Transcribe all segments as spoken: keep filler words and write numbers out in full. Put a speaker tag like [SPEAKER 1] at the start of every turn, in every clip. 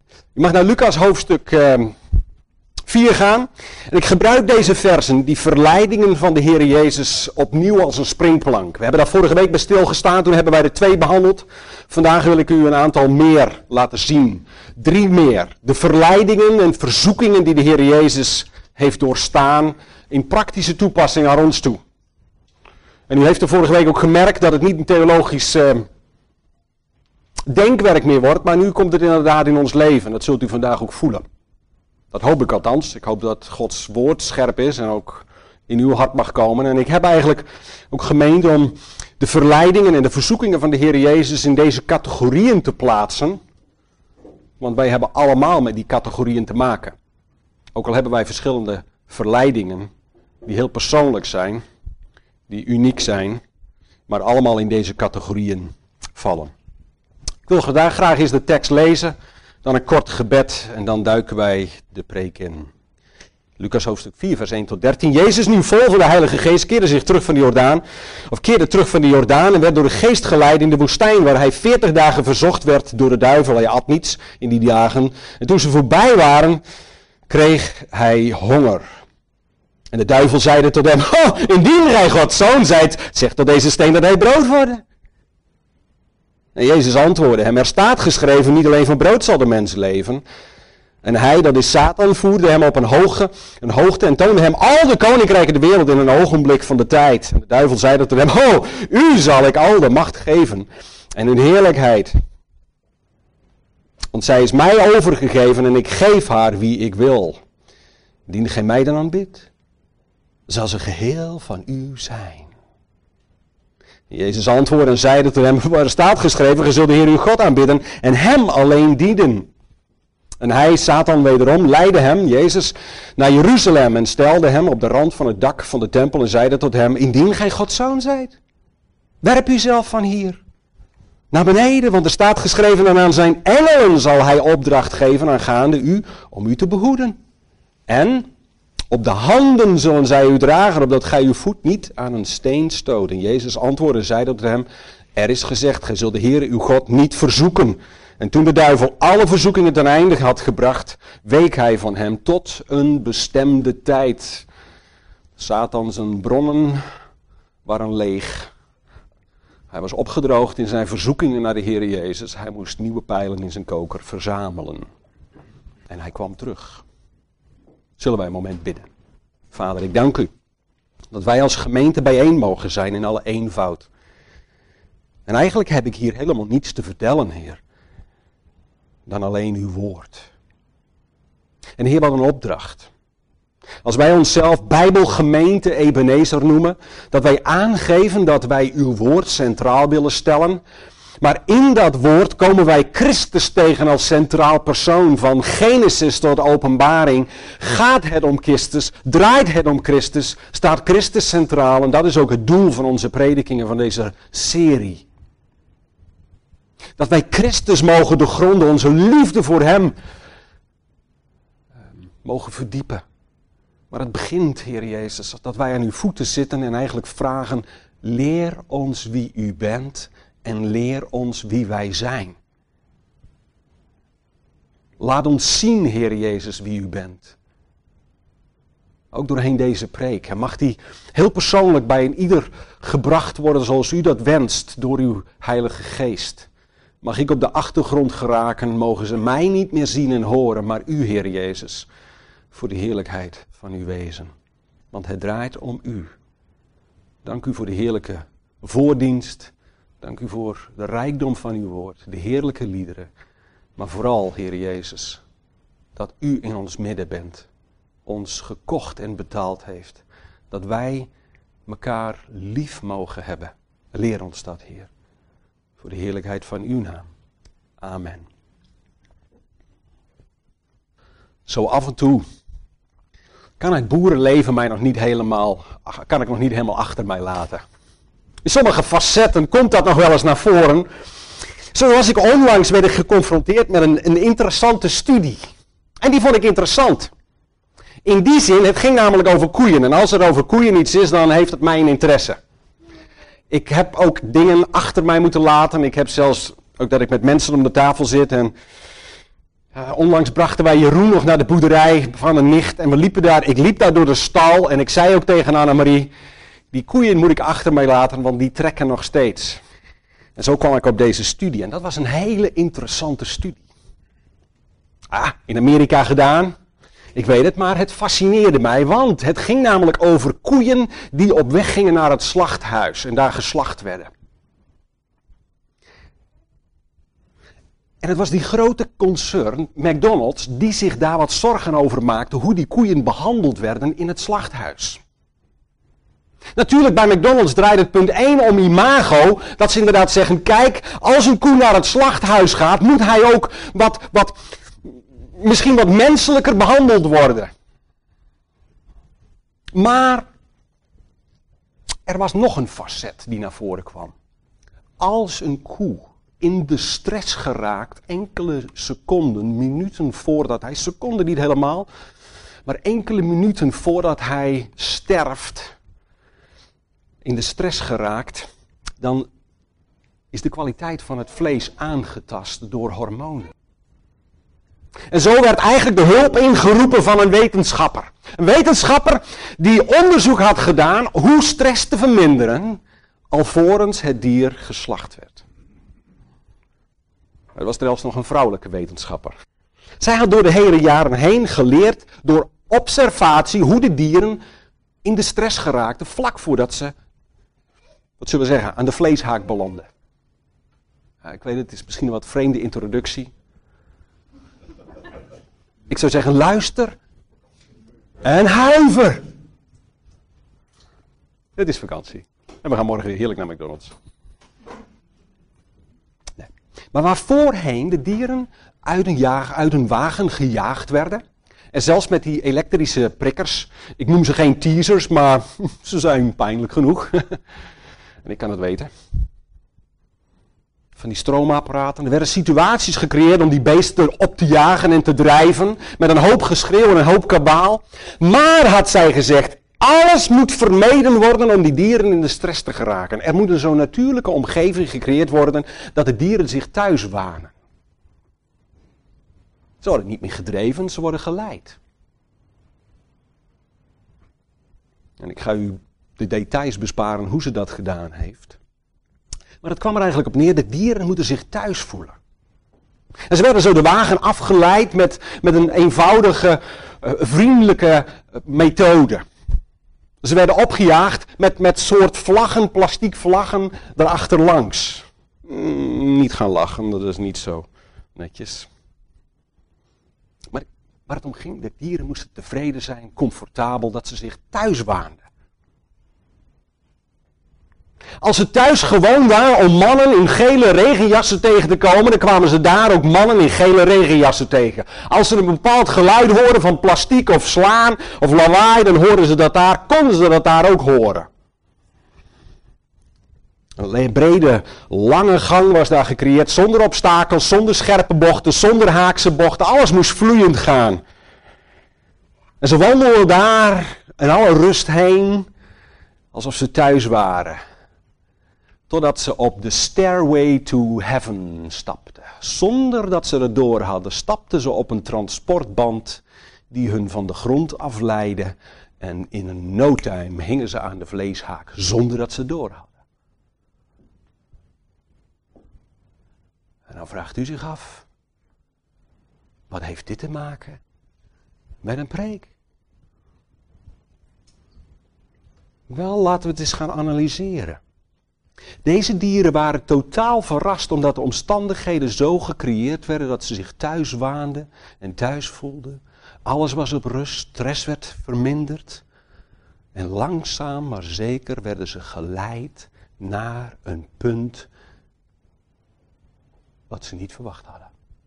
[SPEAKER 1] Je mag naar Lucas hoofdstuk uh, vier gaan. En ik gebruik deze versen, die verleidingen van de Heer Jezus, opnieuw als een springplank. We hebben daar vorige week bij stilgestaan, toen hebben wij er twee behandeld. Vandaag wil ik u een aantal meer laten zien. Drie meer. De verleidingen en verzoekingen die de Heer Jezus heeft doorstaan in praktische toepassing naar ons toe. En u heeft er vorige week ook gemerkt dat het niet een theologisch uh, denkwerk meer wordt, maar nu komt het inderdaad in ons leven. Dat zult u vandaag ook voelen. Dat hoop ik althans. Ik hoop dat Gods woord scherp is en ook in uw hart mag komen. En ik heb eigenlijk ook gemeend om de verleidingen en de verzoekingen van de Heer Jezus in deze categorieën te plaatsen. Want wij hebben allemaal met die categorieën te maken. Ook al hebben wij verschillende verleidingen die heel persoonlijk zijn, die uniek zijn, maar allemaal in deze categorieën vallen. Ik wil vandaag graag eens de tekst lezen, dan een kort gebed en dan duiken wij de preek in. Lucas hoofdstuk vier, vers één tot dertien. Jezus, nu vol van de Heilige Geest, keerde zich terug van de Jordaan, of keerde terug van de Jordaan en werd door de Geest geleid in de woestijn, waar hij veertig dagen verzocht werd door de duivel. Hij at niets in die dagen. En toen ze voorbij waren, kreeg hij honger. En de duivel zeide tot hem, oh, indien gij Gods zoon zijt, zeg tot deze steen dat hij brood worden. En Jezus antwoordde hem, er staat geschreven, niet alleen van brood zal de mens leven. En hij, dat is Satan, voerde hem op een, hoge, een hoogte en toonde hem al de koninkrijken der wereld in een ogenblik van de tijd. En de duivel zeide tot hem, oh, u zal ik al de macht geven en hun heerlijkheid. Want zij is mij overgegeven en ik geef haar wie ik wil. Indien gij mij dan aanbidt, zal ze geheel van u zijn. Jezus antwoordde en zeide tot hem, waar staat geschreven, ge zult de Heer uw God aanbidden en hem alleen dienen. En hij, Satan wederom, leidde hem, Jezus, naar Jeruzalem en stelde hem op de rand van het dak van de tempel en zeide tot hem, indien gij Gods zoon zijt, werp u zelf van hier naar beneden, want er staat geschreven en aan zijn engelen zal hij opdracht geven aangaande u om u te behoeden. En op de handen zullen zij u dragen, opdat gij uw voet niet aan een steen stoot. En Jezus antwoordde en zei tot hem, er is gezegd, gij zult de Heere uw God niet verzoeken. En toen de duivel alle verzoekingen ten einde had gebracht, week hij van hem tot een bestemde tijd. Satan zijn bronnen waren leeg. Hij was opgedroogd in zijn verzoekingen naar de Heere Jezus. Hij moest nieuwe pijlen in zijn koker verzamelen. En hij kwam terug. Zullen wij een moment bidden. Vader, ik dank u dat wij als gemeente bijeen mogen zijn in alle eenvoud. En eigenlijk heb ik hier helemaal niets te vertellen, Heer, dan alleen uw woord. En Heer, wat een opdracht. Als wij onszelf Bijbelgemeente Ebenezer noemen, dat wij aangeven dat wij uw woord centraal willen stellen. Maar in dat woord komen wij Christus tegen als centraal persoon. Van Genesis tot Openbaring gaat het om Christus, draait het om Christus, staat Christus centraal. En dat is ook het doel van onze predikingen van deze serie. Dat wij Christus mogen doorgronden, onze liefde voor hem uh, mogen verdiepen. Maar het begint, Heer Jezus, dat wij aan uw voeten zitten en eigenlijk vragen, leer ons wie u bent en leer ons wie wij zijn. Laat ons zien, Heer Jezus, wie u bent. Ook doorheen deze preek. En mag die heel persoonlijk bij een ieder gebracht worden zoals u dat wenst door uw Heilige Geest. Mag ik op de achtergrond geraken, mogen ze mij niet meer zien en horen, maar u, Heer Jezus, voor de heerlijkheid van uw wezen. Want het draait om u. Dank u voor de heerlijke voordienst. Dank u voor de rijkdom van uw woord, de heerlijke liederen. Maar vooral, Heer Jezus, dat u in ons midden bent, ons gekocht en betaald heeft. Dat wij elkaar lief mogen hebben. Leer ons dat, Heer. Voor de heerlijkheid van uw naam. Amen. Zo af en toe kan het boerenleven mij nog niet helemaal, kan ik nog niet helemaal achter mij laten. In sommige facetten komt dat nog wel eens naar voren. Zo was ik onlangs werd ik geconfronteerd met een, een interessante studie. En die vond ik interessant. In die zin, het ging namelijk over koeien. En als er over koeien iets is, dan heeft het mijn interesse. Ik heb ook dingen achter mij moeten laten. Ik heb zelfs ook dat ik met mensen om de tafel zit. En Uh, onlangs brachten wij Jeroen nog naar de boerderij van een nicht en we liepen daar, ik liep daar door de stal en ik zei ook tegen Annemarie, die koeien moet ik achter mij laten, want die trekken nog steeds. En zo kwam ik op deze studie en dat was een hele interessante studie. Ah, in Amerika gedaan, ik weet het, maar het fascineerde mij, want het ging namelijk over koeien die op weg gingen naar het slachthuis en daar geslacht werden. En het was die grote concern, McDonald's, die zich daar wat zorgen over maakte hoe die koeien behandeld werden in het slachthuis. Natuurlijk, bij McDonald's draait het punt één om imago, dat ze inderdaad zeggen, kijk, als een koe naar het slachthuis gaat, moet hij ook wat, wat, misschien wat menselijker behandeld worden. Maar er was nog een facet die naar voren kwam. Als een koe in de stress geraakt, enkele seconden, minuten voordat hij, seconden niet helemaal, maar enkele minuten voordat hij sterft, in de stress geraakt, dan is de kwaliteit van het vlees aangetast door hormonen. En zo werd eigenlijk de hulp ingeroepen van een wetenschapper. Een wetenschapper die onderzoek had gedaan hoe stress te verminderen, alvorens het dier geslacht werd. Er was zelfs nog een vrouwelijke wetenschapper. Zij had door de hele jaren heen geleerd, door observatie, hoe de dieren in de stress geraakten, vlak voordat ze, wat zullen we zeggen, aan de vleeshaak belanden. Ja, ik weet het, het is misschien een wat vreemde introductie. Ik zou zeggen, luister en huiver. Het is vakantie. En we gaan morgen weer heerlijk naar McDonald's. Nee. Maar waar voorheen de dieren uit een, jaag, uit een wagen gejaagd werden. En zelfs met die elektrische prikkers. Ik noem ze geen teasers, maar ze zijn pijnlijk genoeg. En ik kan het weten. Van die stroomapparaten. Er werden situaties gecreëerd om die beesten op te jagen en te drijven. Met een hoop geschreeuw en een hoop kabaal. Maar, had zij gezegd, alles moet vermeden worden om die dieren in de stress te geraken. Er moet een zo natuurlijke omgeving gecreëerd worden dat de dieren zich thuis wanen. Ze worden niet meer gedreven, ze worden geleid. En ik ga u de details besparen hoe ze dat gedaan heeft. Maar het kwam er eigenlijk op neer, de dieren moeten zich thuis voelen. En ze werden zo de wagen afgeleid met, met een eenvoudige, uh, vriendelijke uh, methode. Ze werden opgejaagd met, met soort vlaggen, plastiek vlaggen, erachterlangs. Mm, niet gaan lachen, dat is niet zo netjes. Maar waar het om ging, de dieren moesten tevreden zijn, comfortabel, dat ze zich thuis waanden. Als ze thuis gewoon waren om mannen in gele regenjassen tegen te komen, dan kwamen ze daar ook mannen in gele regenjassen tegen. Als ze een bepaald geluid hoorden van plastiek of slaan of lawaai, dan hoorden ze dat daar, konden ze dat daar ook horen. Een brede, lange gang was daar gecreëerd, zonder obstakels, zonder scherpe bochten, zonder haakse bochten. Alles moest vloeiend gaan. En ze wandelden daar in alle rust heen, alsof ze thuis waren. Totdat ze op de stairway to heaven stapten. Zonder dat ze het door hadden, stapten ze op een transportband die hun van de grond afleidde. En in een no time hingen ze aan de vleeshaak, zonder dat ze het door hadden. En dan vraagt u zich af, wat heeft dit te maken met een preek? Wel, laten we het eens gaan analyseren. Deze dieren waren totaal verrast omdat de omstandigheden zo gecreëerd werden dat ze zich thuis waanden en thuis voelden. Alles was op rust, stress werd verminderd. En langzaam maar zeker werden ze geleid naar een punt wat ze niet verwacht hadden.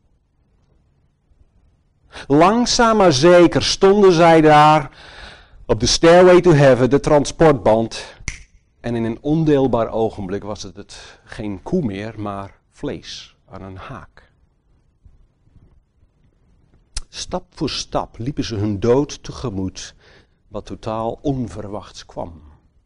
[SPEAKER 1] Langzaam maar zeker stonden zij daar op de stairway to heaven, de transportband. En in een ondeelbaar ogenblik was het, het geen koe meer, maar vlees aan een haak. Stap voor stap liepen ze hun dood tegemoet, wat totaal onverwachts kwam.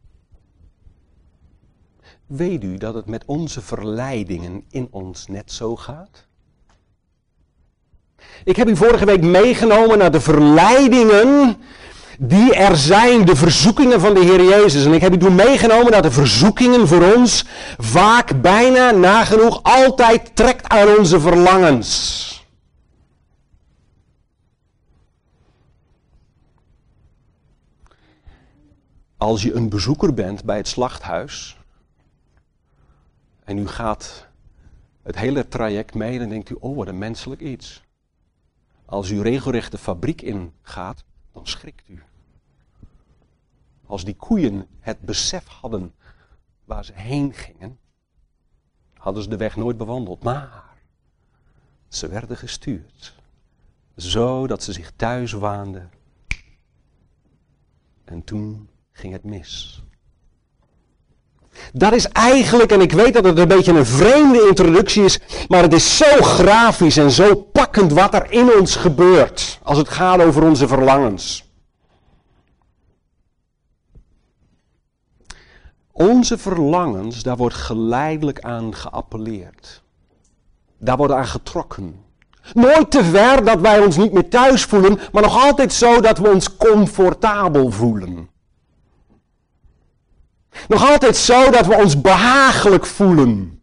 [SPEAKER 1] Weet u dat het met onze verleidingen in ons net zo gaat? Ik heb u vorige week meegenomen naar de verleidingen die er zijn, de verzoekingen van de Heer Jezus. En ik heb u toen meegenomen naar de verzoekingen voor ons vaak, bijna, nagenoeg, altijd trekt aan onze verlangens. Als je een bezoeker bent bij het slachthuis en u gaat het hele traject mee, dan denkt u, oh wat een menselijk iets. Als u regelrecht de fabriek ingaat, dan schrikt u. Als die koeien het besef hadden waar ze heen gingen, hadden ze de weg nooit bewandeld. Maar ze werden gestuurd, zodat ze zich thuis waanden. En toen ging het mis. Dat is eigenlijk, en ik weet dat het een beetje een vreemde introductie is, maar het is zo grafisch en zo pakkend wat er in ons gebeurt als het gaat over onze verlangens. Onze verlangens, daar wordt geleidelijk aan geappelleerd. Daar wordt aan getrokken. Nooit te ver dat wij ons niet meer thuis voelen, maar nog altijd zo dat we ons comfortabel voelen. Nog altijd zo dat we ons behagelijk voelen.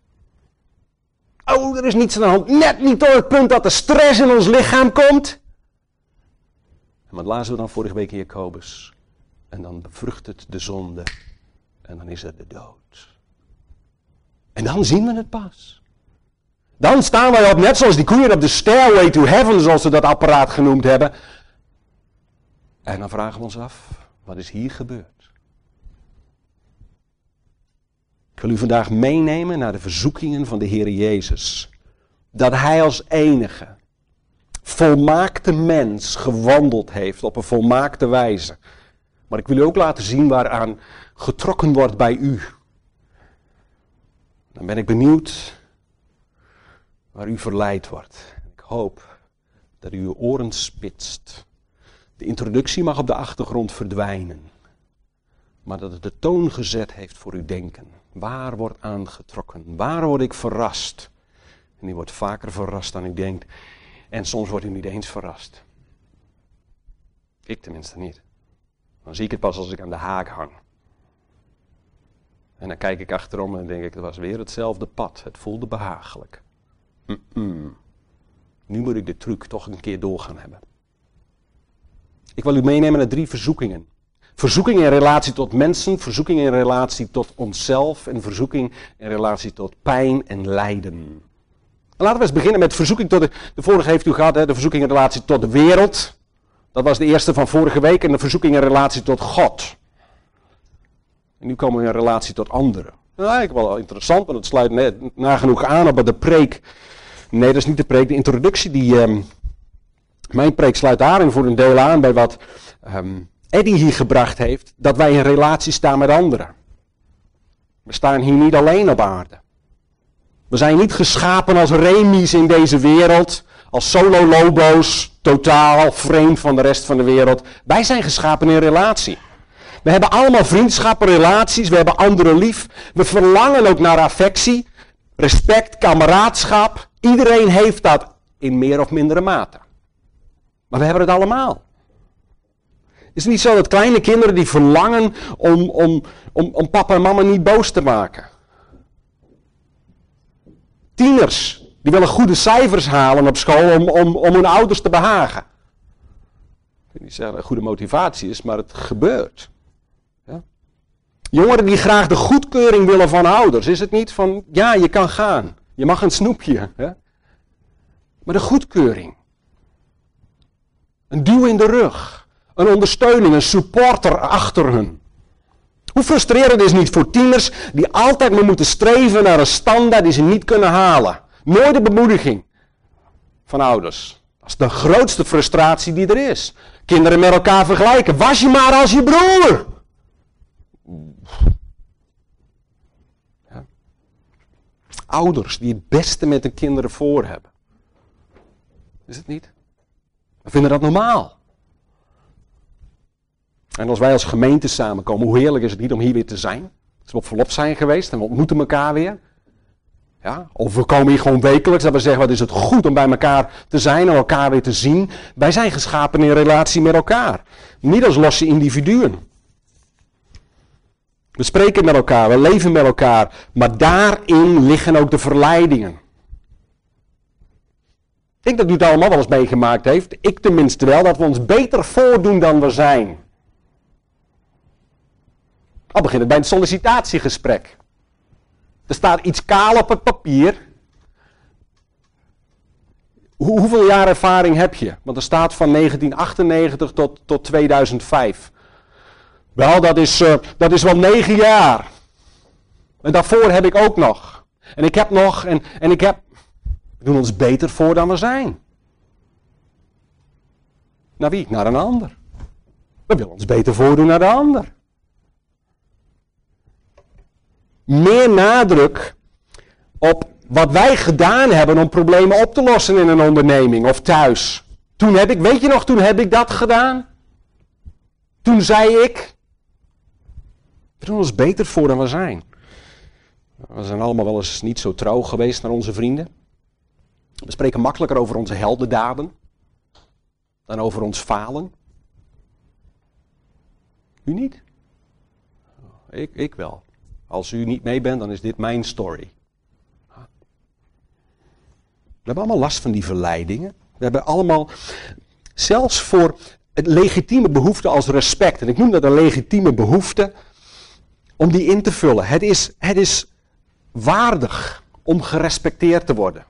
[SPEAKER 1] Oh, er is niets aan de hand. Net niet door het punt dat de stress in ons lichaam komt. En wat lazen we dan vorige week in Jacobus? En dan bevrucht het de zonde. En dan is er de dood. En dan zien we het pas. Dan staan wij op, net zoals die koeien op de stairway to heaven, zoals ze dat apparaat genoemd hebben. En dan vragen we ons af, wat is hier gebeurd? Ik wil u vandaag meenemen naar de verzoekingen van de Heer Jezus. Dat Hij als enige volmaakte mens gewandeld heeft op een volmaakte wijze. Maar ik wil u ook laten zien waaraan getrokken wordt bij u. Dan ben ik benieuwd waar u verleid wordt. Ik hoop dat u uw oren spitst. De introductie mag op de achtergrond verdwijnen. Maar dat het de toon gezet heeft voor uw denken. Waar wordt aangetrokken? Waar word ik verrast? En u wordt vaker verrast dan u denkt. En soms wordt u niet eens verrast. Ik tenminste niet. Dan zie ik het pas als ik aan de haak hang. En dan kijk ik achterom en denk ik, het was weer hetzelfde pad. Het voelde behagelijk. Mm-mm. Nu moet ik de truc toch een keer doorgaan hebben. Ik wil u meenemen naar drie verzoekingen. Verzoeking in relatie tot mensen, verzoeking in relatie tot onszelf en verzoeking in relatie tot pijn en lijden. Laten we eens beginnen met verzoeking tot de, de vorige heeft u gehad, hè, de verzoeking in relatie tot de wereld. Dat was de eerste van vorige week en de verzoeking in relatie tot God. En nu komen we in relatie tot anderen. Nou, eigenlijk wel interessant, want het sluit net nagenoeg aan op de preek. Nee, dat is niet de preek, de introductie. Die, um, mijn preek sluit daarin voor een deel aan bij wat um, Eddie hier gebracht heeft. Dat wij in relatie staan met anderen. We staan hier niet alleen op aarde. We zijn niet geschapen als remies in deze wereld. Als solo lobo's, totaal vreemd van de rest van de wereld. Wij zijn geschapen in relatie. We hebben allemaal vriendschappen, relaties, we hebben anderen lief. We verlangen ook naar affectie, respect, kameraadschap. Iedereen heeft dat in meer of mindere mate. Maar we hebben het allemaal. Het is niet zo dat kleine kinderen die verlangen om, om, om, om papa en mama niet boos te maken. Tieners, die willen goede cijfers halen op school om, om, om hun ouders te behagen. Ik wil niet zeggen dat het een goede motivatie is, maar het gebeurt. Ja? Jongeren die graag de goedkeuring willen van ouders. Is het niet van, ja, je kan gaan. Je mag een snoepje. Ja? Maar de goedkeuring. Een duw in de rug. Een ondersteuning, een supporter achter hun. Hoe frustrerend is het niet voor tieners die altijd maar moeten streven naar een standaard die ze niet kunnen halen. Nooit de bemoediging van ouders. Dat is de grootste frustratie die er is. Kinderen met elkaar vergelijken. Was je maar als je broer. Ja. Ouders die het beste met hun kinderen voor hebben. Is het niet? We vinden dat normaal. En als wij als gemeente samenkomen, hoe heerlijk is het niet om hier weer te zijn? Als we op verlof zijn geweest en we ontmoeten elkaar weer. Ja? Of we komen hier gewoon wekelijks, dat we zeggen, wat is het goed om bij elkaar te zijn en elkaar weer te zien. Wij zijn geschapen in relatie met elkaar. Niet als losse individuen. We spreken met elkaar, we leven met elkaar, maar daarin liggen ook de verleidingen. Ik denk dat u het allemaal wel eens meegemaakt heeft, ik tenminste wel, dat we ons beter voordoen dan we zijn. Al begint het bij een sollicitatiegesprek. Er staat iets kaal op het papier. Hoe, hoeveel jaar ervaring heb je? Want er staat van negentien achtennegentig tot, tot tweeduizend vijf. Wel, dat is, uh, dat is wel negen jaar. En daarvoor heb ik ook nog. En ik heb nog, en, en ik heb... We doen ons beter voor dan we zijn. Naar wie? Naar een ander. We willen ons beter voordoen naar de ander. Meer nadruk op wat wij gedaan hebben om problemen op te lossen in een onderneming of thuis. Toen heb ik, weet je nog, toen heb ik dat gedaan. Toen zei ik. We doen ons beter voor dan we zijn. We zijn allemaal wel eens niet zo trouw geweest naar onze vrienden. We spreken makkelijker over onze heldendaden dan over ons falen. U niet? Ik, ik wel. Als u niet mee bent, dan is dit mijn story. We hebben allemaal last van die verleidingen. We hebben allemaal, zelfs voor het legitieme behoefte als respect, en ik noem dat een legitieme behoefte, om die in te vullen. Het is, het is waardig om gerespecteerd te worden.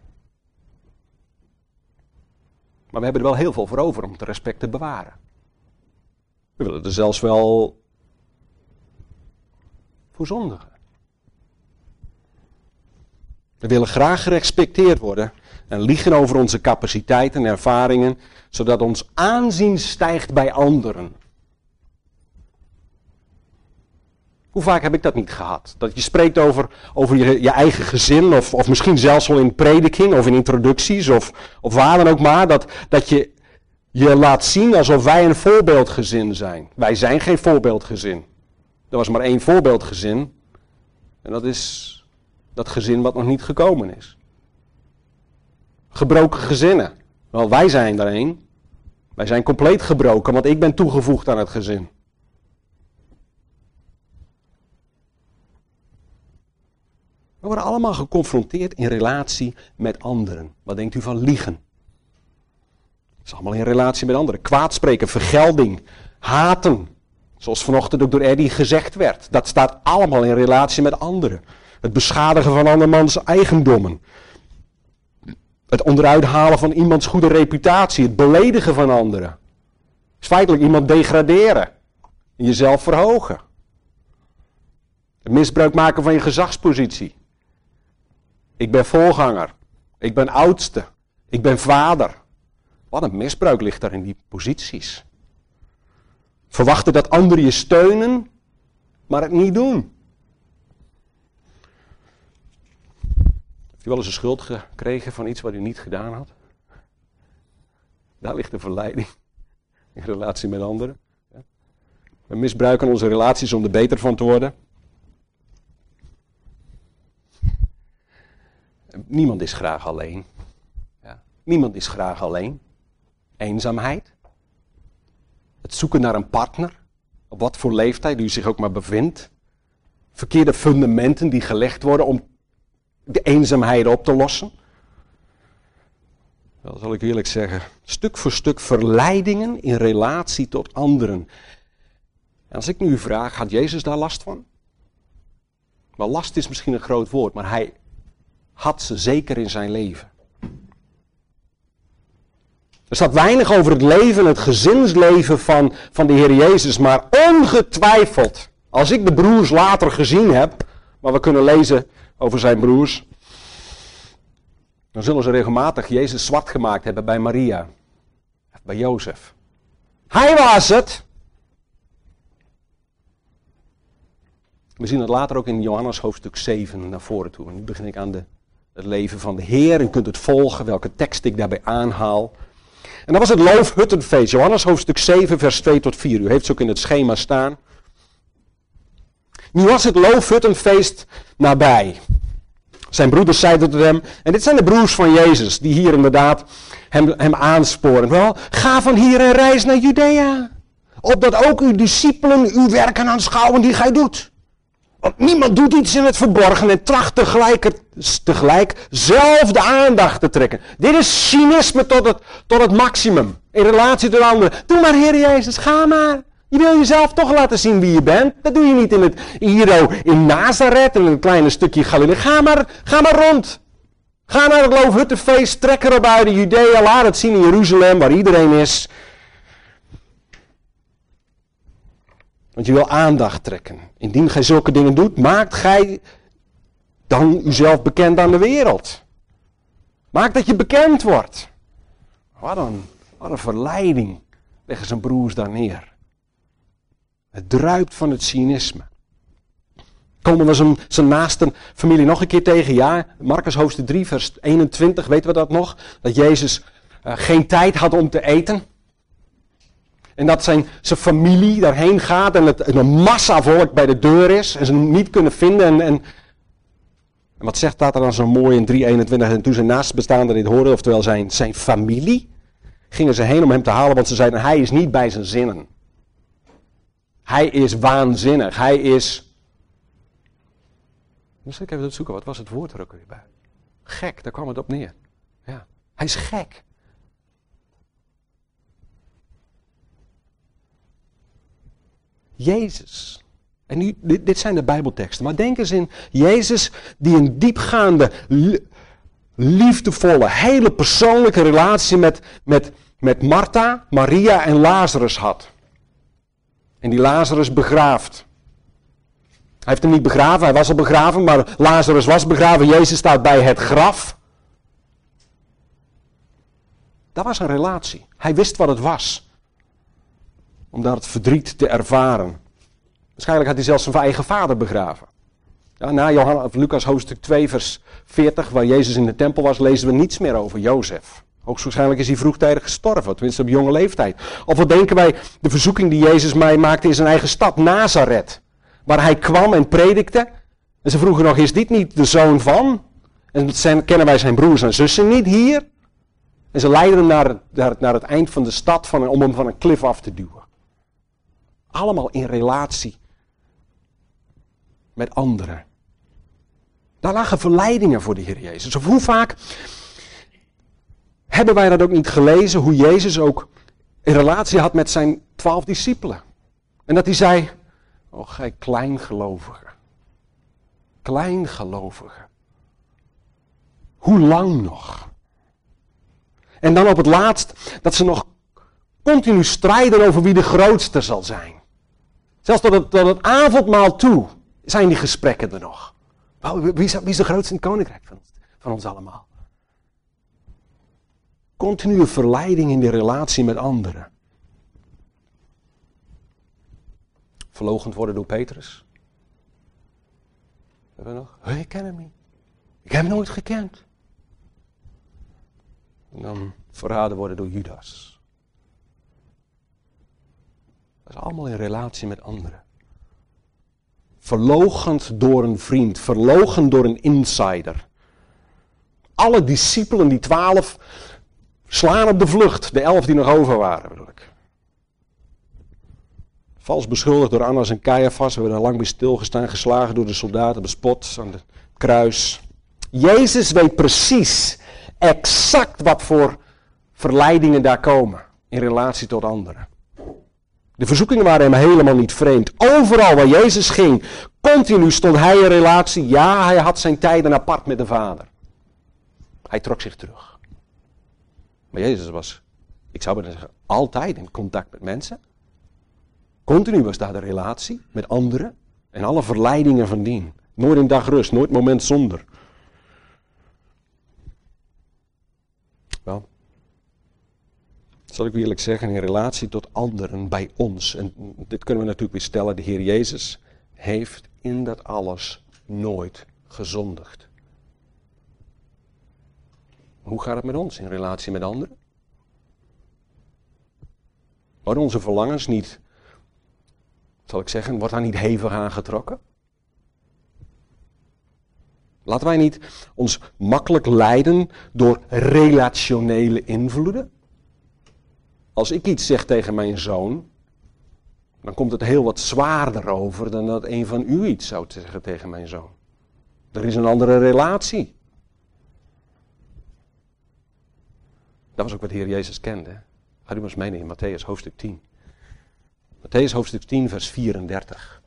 [SPEAKER 1] Maar we hebben er wel heel veel voor over om het respect te bewaren. We willen er zelfs wel voor zondigen. We willen graag gerespecteerd worden en liegen over onze capaciteiten en ervaringen, zodat ons aanzien stijgt bij anderen. Hoe vaak heb ik dat niet gehad? Dat je spreekt over, over je, je eigen gezin, of, of misschien zelfs wel in prediking of in introducties, of, of waar dan ook maar, dat, dat je je laat zien alsof wij een voorbeeldgezin zijn. Wij zijn geen voorbeeldgezin. Er was maar één voorbeeldgezin, en dat is dat gezin wat nog niet gekomen is. Gebroken gezinnen. Wel, wij zijn er één. Wij zijn compleet gebroken, want ik ben toegevoegd aan het gezin. We worden allemaal geconfronteerd in relatie met anderen. Wat denkt u van liegen? Dat is allemaal in relatie met anderen. Kwaadspreken, vergelding, haten. Zoals vanochtend ook door Eddie gezegd werd. Dat staat allemaal in relatie met anderen. Het beschadigen van andermans eigendommen. Het onderuit halen van iemands goede reputatie. Het beledigen van anderen. Is feitelijk iemand degraderen. En jezelf verhogen. Het misbruik maken van je gezagspositie. Ik ben voorganger. Ik ben oudste. Ik ben vader. Wat een misbruik ligt daar in die posities. Verwachten dat anderen je steunen, maar het niet doen. Heeft u wel eens een schuld gekregen van iets wat u niet gedaan had? Daar ligt de verleiding. In relatie met anderen. We misbruiken onze relaties om er beter van te worden. Niemand is graag alleen. Ja. Niemand is graag alleen. Eenzaamheid. Het zoeken naar een partner. Op wat voor leeftijd u zich ook maar bevindt. Verkeerde fundamenten die gelegd worden om de eenzaamheid op te lossen. Dat zal ik eerlijk zeggen. Stuk voor stuk verleidingen in relatie tot anderen. En als ik nu vraag, had Jezus daar last van? Maar last is misschien een groot woord, maar hij had ze zeker in zijn leven. Er staat weinig over het leven, het gezinsleven van, van de Heer Jezus, maar ongetwijfeld, als ik de broers later gezien heb, maar we kunnen lezen over zijn broers, dan zullen ze regelmatig Jezus zwart gemaakt hebben bij Maria, bij Jozef. Hij was het! We zien het later ook in Johannes hoofdstuk zeven naar voren toe. En nu begin ik aan de, het leven van de Heer. U kunt het volgen, welke tekst ik daarbij aanhaal. En dat was het loofhuttenfeest. Johannes hoofdstuk zeven vers twee tot vier. U heeft ze ook in het schema staan. Nu was het loofhuttenfeest nabij. Zijn broeders zeiden tot hem, en dit zijn de broers van Jezus, die hier inderdaad hem, hem aansporen. Wel, ga van hier en reis naar Judea. Opdat ook uw discipelen uw werken aanschouwen die gij doet. Want niemand doet iets in het verborgen en tracht tegelijk, tegelijk zelf de aandacht te trekken. Dit is cynisme tot het, tot het maximum. In relatie tot anderen. Doe maar, Heer Jezus, ga maar. Je wil jezelf toch laten zien wie je bent. Dat doe je niet in het hier in Nazareth, in een klein stukje Galilea. Ga maar, ga maar rond. Ga naar het Loofhuttenfeest, trek erop uit in Judea, laat het zien in Jeruzalem, waar iedereen is. Want je wil aandacht trekken. Indien gij zulke dingen doet, maakt gij dan uzelf bekend aan de wereld. Maak dat je bekend wordt. Wat een, wat een verleiding leggen zijn broers daar neer. Het druipt van het cynisme. Komen we zijn, zijn naaste familie nog een keer tegen? Ja, Marcus hoofdstuk drie vers eenentwintig, weten we dat nog? Dat Jezus uh, geen tijd had om te eten. En dat zijn, zijn familie daarheen gaat en het en een massa volk bij de deur is. En ze hem niet kunnen vinden. En, en, en wat zegt dat er dan zo mooi in drie eenentwintig? En toen zijn naastbestaanden dit hoorden, oftewel zijn, zijn familie, gingen ze heen om hem te halen. Want ze zeiden, hij is niet bij zijn zinnen. Hij is waanzinnig. Hij is... Misschien even zoeken, wat was het woord er ook weer bij? Gek, daar kwam het op neer. Ja, hij is gek. Jezus. En nu, dit, dit zijn de Bijbelteksten. Maar denk eens in Jezus die een diepgaande, liefdevolle, hele persoonlijke relatie met, met, met Martha, Maria en Lazarus had. En die Lazarus begraaft. Hij heeft hem niet begraven, hij was al begraven, maar Lazarus was begraven. Jezus staat bij het graf. Dat was een relatie. Hij wist wat het was. Om daar het verdriet te ervaren. Waarschijnlijk had hij zelfs zijn eigen vader begraven. Ja, na Johannes, of Lucas hoofdstuk twee vers veertig, waar Jezus in de tempel was, lezen we niets meer over Jozef. Hoogstwaarschijnlijk is hij vroegtijdig gestorven, tenminste op jonge leeftijd. Of wat denken wij, de verzoeking die Jezus mij maakte in zijn eigen stad, Nazareth. Waar hij kwam en predikte. En ze vroegen nog, is dit niet de zoon van? En zijn, kennen wij zijn broers en zussen niet hier? En ze leidden hem naar het, naar het, naar het eind van de stad van, om hem van een klif af te duwen. Allemaal in relatie met anderen. Daar lagen verleidingen voor de Heer Jezus. Of hoe vaak hebben wij dat ook niet gelezen, hoe Jezus ook een relatie had met zijn twaalf discipelen. En dat hij zei, oh gij kleingelovige, kleingelovige, hoe lang nog? En dan op het laatst dat ze nog continu strijden over wie de grootste zal zijn. Zelfs tot het, tot het avondmaal toe zijn die gesprekken er nog. Wie is, wie is de grootste in het koninkrijk van, van ons allemaal? Continue verleiding in de relatie met anderen. Verloochend worden door Petrus. Hebben we nog? Hey, ik ken hem niet. Ik heb hem nooit gekend. En dan verraden worden door Judas. Dat is allemaal in relatie met anderen. Verloochend door een vriend. Verloochend door een insider. Alle discipelen, die twaalf, slaan op de vlucht. De elf die nog over waren, bedoel ik. Vals beschuldigd door Annas en Caiaphas. We hebben daar lang bij stilgestaan. Geslagen door de soldaten. Bespot aan het kruis. Jezus weet precies, exact wat voor verleidingen daar komen. In relatie tot anderen. De verzoekingen waren hem helemaal niet vreemd. Overal waar Jezus ging, continu stond hij in relatie. Ja, hij had zijn tijden apart met de Vader. Hij trok zich terug. Maar Jezus was, ik zou willen zeggen, altijd in contact met mensen. Continu was daar de relatie met anderen. En alle verleidingen van dien. Nooit een dag rust, nooit moment zonder. Wel, zal ik u eerlijk zeggen, in relatie tot anderen bij ons. En dit kunnen we natuurlijk weer stellen. De Heer Jezus heeft in dat alles nooit gezondigd. Hoe gaat het met ons in relatie met anderen? Worden onze verlangens niet, zal ik zeggen, wordt daar niet hevig aangetrokken? Laten wij niet ons makkelijk leiden door relationele invloeden. Als ik iets zeg tegen mijn zoon, dan komt het heel wat zwaarder over dan dat een van u iets zou zeggen tegen mijn zoon. Er is een andere relatie. Dat was ook wat de Heer Jezus kende. Ga u maar eens meenemen in Matthäus hoofdstuk tien. Matthäus hoofdstuk tien vers vierendertig.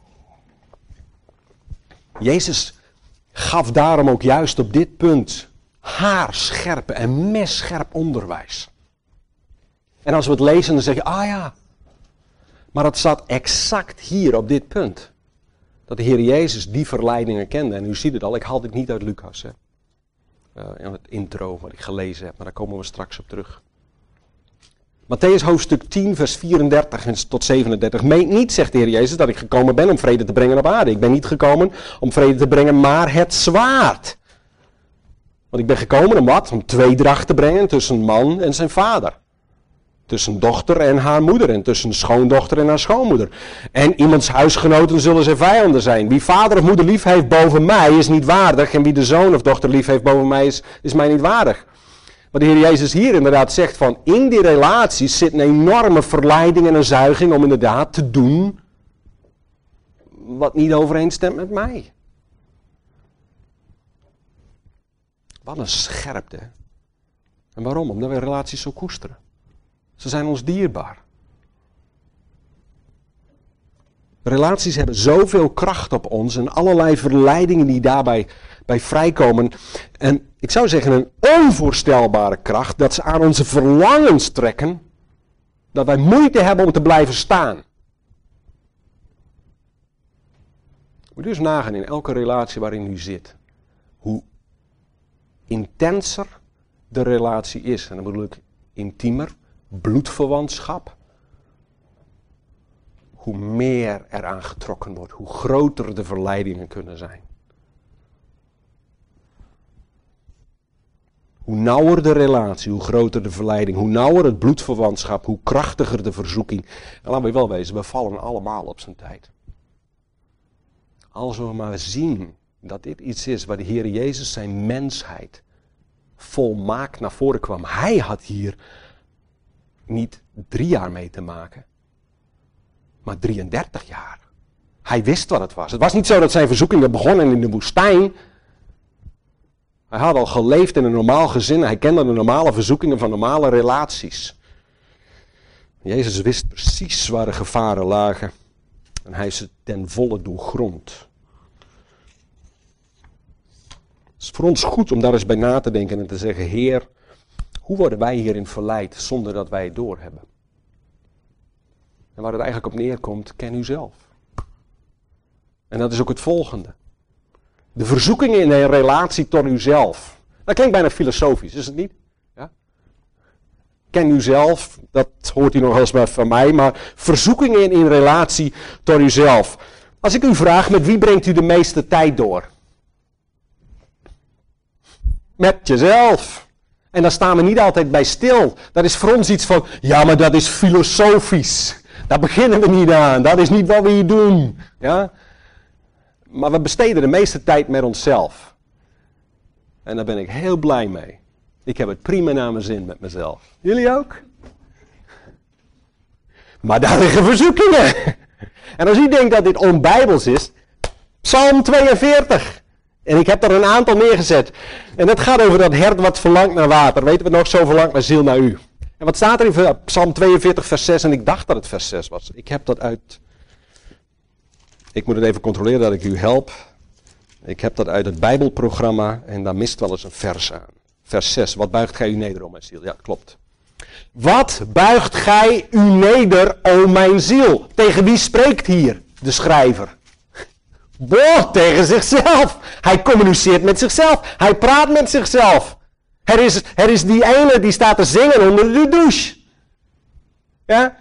[SPEAKER 1] Jezus gaf daarom ook juist op dit punt haarscherp en messcherp onderwijs. En als we het lezen dan zeg je, ah ja, maar het staat exact hier op dit punt. Dat de Heer Jezus die verleidingen kende. En u ziet het al, ik haal dit niet uit Lucas. Hè. Uh, in het intro wat ik gelezen heb, maar daar komen we straks op terug. Matthäus hoofdstuk tien vers vierendertig tot zevenendertig. Meent niet, zegt de Heer Jezus, dat ik gekomen ben om vrede te brengen op aarde. Ik ben niet gekomen om vrede te brengen, maar het zwaard. Want ik ben gekomen om wat? Om tweedracht te brengen tussen man en zijn vader. Tussen dochter en haar moeder. En tussen schoondochter en haar schoonmoeder. En iemands huisgenoten zullen zijn vijanden zijn. Wie vader of moeder lief heeft boven mij is niet waardig. En wie de zoon of dochter lief heeft boven mij is, is mij niet waardig. Wat de Heer Jezus hier inderdaad zegt van in die relaties zit een enorme verleiding en een zuiging om inderdaad te doen wat niet overeenstemt met mij. Wat een scherpte. En waarom? Omdat wij relaties zo koesteren. Ze zijn ons dierbaar. Relaties hebben zoveel kracht op ons en allerlei verleidingen die daarbij bij vrijkomen. En ik zou zeggen een onvoorstelbare kracht dat ze aan onze verlangens trekken. Dat wij moeite hebben om te blijven staan. Moet u eens nagaan in elke relatie waarin u zit. Hoe intenser de relatie is. En dan bedoel ik intiemer. Bloedverwantschap, hoe meer eraan getrokken wordt, hoe groter de verleidingen kunnen zijn. Hoe nauwer de relatie, hoe groter de verleiding, hoe nauwer het bloedverwantschap, hoe krachtiger de verzoeking. En laten we wel wezen, we vallen allemaal op zijn tijd. Als we maar zien dat dit iets is waar de Heer Jezus zijn mensheid volmaakt naar voren kwam. Hij had hier niet drie jaar mee te maken, maar drieëndertig jaar. Hij wist wat het was. Het was niet zo dat zijn verzoekingen begonnen in de woestijn. Hij had al geleefd in een normaal gezin. Hij kende de normale verzoekingen van normale relaties. Jezus wist precies waar de gevaren lagen. En hij ze ten volle doorgrond. Het is voor ons goed om daar eens bij na te denken en te zeggen, Heer, hoe worden wij hierin verleid zonder dat wij het doorhebben? En waar het eigenlijk op neerkomt, ken u zelf. En dat is ook het volgende. De verzoekingen in een relatie tot uzelf. Dat klinkt bijna filosofisch, is het niet? Ja? Ken uzelf, dat hoort u nog wel eens maar van mij, maar verzoekingen in relatie tot uzelf. Als ik u vraag, met wie brengt u de meeste tijd door? Met jezelf. En daar staan we niet altijd bij stil. Dat is voor ons iets van, ja, maar dat is filosofisch. Daar beginnen we niet aan. Dat is niet wat we hier doen. Ja? Maar we besteden de meeste tijd met onszelf. En daar ben ik heel blij mee. Ik heb het prima naar mijn zin met mezelf. Jullie ook? Maar daar liggen verzoekingen. En als u denkt dat dit onbijbels is, Psalm tweeënveertig. En ik heb er een aantal neergezet. En dat gaat over dat hert wat verlangt naar water. Weten we nog, zo verlangt mijn ziel naar u. En wat staat er in Psalm tweeënveertig vers zes? En ik dacht dat het vers zes was. Ik heb dat uit... Ik moet het even controleren dat ik u help. Ik heb dat uit het Bijbelprogramma. En daar mist wel eens een vers aan. Vers zes. Wat buigt gij u neder, o mijn ziel? Ja, klopt. Wat buigt gij u neder, o mijn ziel? Tegen wie spreekt hier de schrijver? Boah, tegen zichzelf. Hij communiceert met zichzelf. Hij praat met zichzelf. Er is, er is die ene die staat te zingen onder de douche. Ja?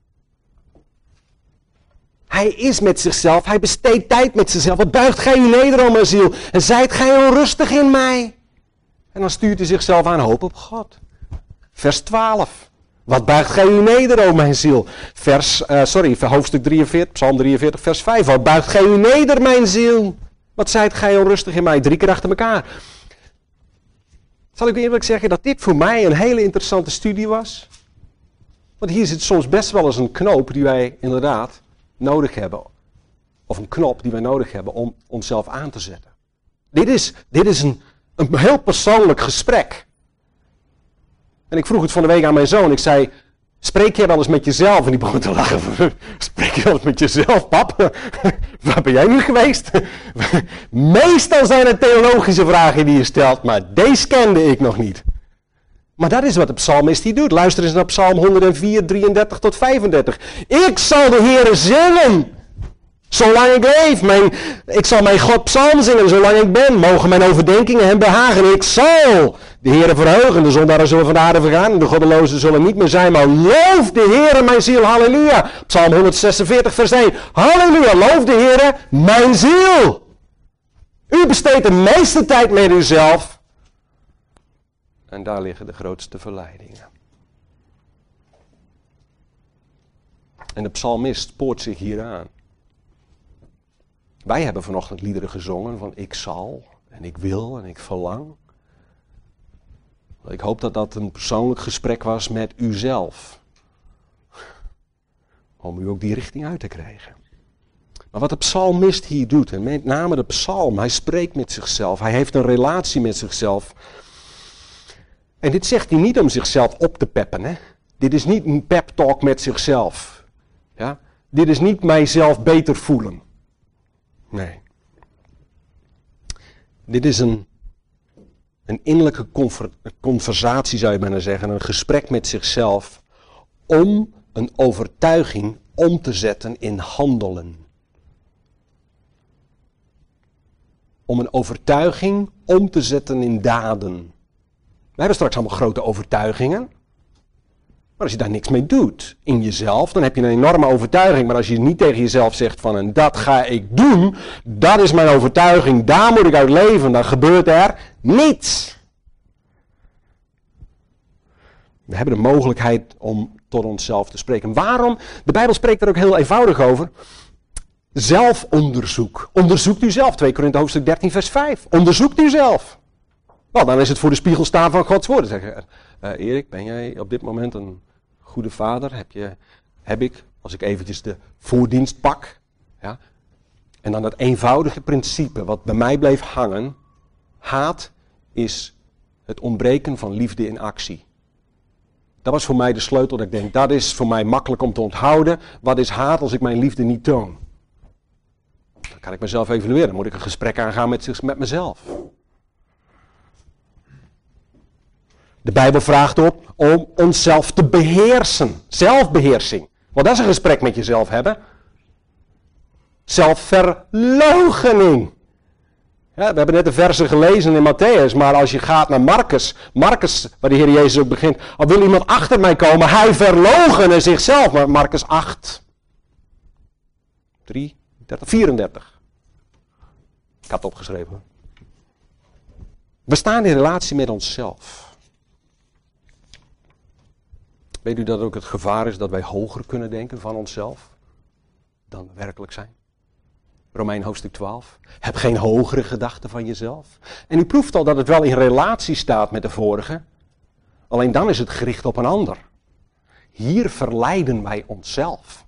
[SPEAKER 1] Hij is met zichzelf. Hij besteedt tijd met zichzelf. Wat buigt gij u neder, o mijn ziel? En zijt gij onrustig in mij? En dan stuurt hij zichzelf aan. Hoop op God. Vers twaalf. Wat buigt gij u neder, o mijn ziel? Vers, uh, sorry, hoofdstuk drieënveertig, Psalm drieënveertig, vers vijf. Wat buigt gij u neder, mijn ziel? Wat zijt gij onrustig in mij? Drie keer achter elkaar. Zal ik eerlijk zeggen dat dit voor mij een hele interessante studie was? Want hier zit soms best wel eens een knoop die wij inderdaad nodig hebben. Of een knop die wij nodig hebben om onszelf aan te zetten. Dit is, dit is een, een heel persoonlijk gesprek. En ik vroeg het van de week aan mijn zoon. Ik zei, spreek jij wel eens met jezelf? En die begon te lachen. Spreek je wel eens met jezelf, pap? Waar ben jij nu geweest? Meestal zijn het theologische vragen die je stelt, maar deze kende ik nog niet. Maar dat is wat de psalmist hier doet. Luister eens naar Psalm honderdvier, drieëndertig tot vijfendertig. Ik zal de Heere zingen, zolang ik leef. Mijn, ik zal mijn God psalm zingen, zolang ik ben. Mogen mijn overdenkingen hem behagen. Ik zal de Heere verheugen. De zondaren zullen van de aarde vergaan en de goddelozen zullen niet meer zijn. Maar loof de Heere, mijn ziel. Halleluja. Psalm honderdzesenveertig, vers één. Halleluja. Loof de Heere, mijn ziel. U besteedt de meeste tijd met uzelf. En daar liggen de grootste verleidingen. En de psalmist spoort zich hier aan. Wij hebben vanochtend liederen gezongen van ik zal en ik wil en ik verlang. Ik hoop dat dat een persoonlijk gesprek was met uzelf. Om u ook die richting uit te krijgen. Maar wat de psalmist hier doet, en met name de psalm, hij spreekt met zichzelf. Hij heeft een relatie met zichzelf. En dit zegt hij niet om zichzelf op te peppen. Hè? Dit is niet een pep talk met zichzelf. Ja? Dit is niet mijzelf beter voelen. Nee. Dit is een, een innerlijke conver, conversatie zou je bijna zeggen. Een gesprek met zichzelf om een overtuiging om te zetten in handelen. Om een overtuiging om te zetten in daden. We hebben straks allemaal grote overtuigingen. Maar als je daar niks mee doet in jezelf, dan heb je een enorme overtuiging. Maar als je niet tegen jezelf zegt van en dat ga ik doen, dat is mijn overtuiging, daar moet ik uit leven, dan gebeurt er niets. We hebben de mogelijkheid om tot onszelf te spreken. Waarom? De Bijbel spreekt er ook heel eenvoudig over. Zelfonderzoek. Onderzoekt u zelf. twee Korinthe hoofdstuk dertien vers vijf. Onderzoekt u zelf. Nou, dan is het voor de spiegel staan van Gods woord. Zeg, uh, Erik, ben jij op dit moment een goede vader? Heb, je, heb ik, als ik eventjes de voordienst pak, ja, en dan dat eenvoudige principe wat bij mij bleef hangen. Haat is het ontbreken van liefde in actie. Dat was voor mij de sleutel. Dat ik denk, dat is voor mij makkelijk om te onthouden. Wat is haat als ik mijn liefde niet toon? Dan kan ik mezelf evalueren. Dan moet ik een gesprek aangaan met, met mezelf. De Bijbel vraagt op om onszelf te beheersen. Zelfbeheersing. Want dat is een gesprek met jezelf hebben. Zelfverloochening. Ja, we hebben net de versen gelezen in Matthäus, maar als je gaat naar Marcus, Marcus, waar de Heer Jezus ook begint, al wil iemand achter mij komen, hij verloochene zichzelf. Maar Marcus acht, drie, dertig, vierendertig. Ik had het opgeschreven. We staan in relatie met onszelf. Weet u dat ook het gevaar is dat wij hoger kunnen denken van onszelf dan we werkelijk zijn? Romein hoofdstuk twaalf. Heb geen hogere gedachten van jezelf. En u proeft al dat het wel in relatie staat met de vorige. Alleen dan is het gericht op een ander. Hier verleiden wij onszelf.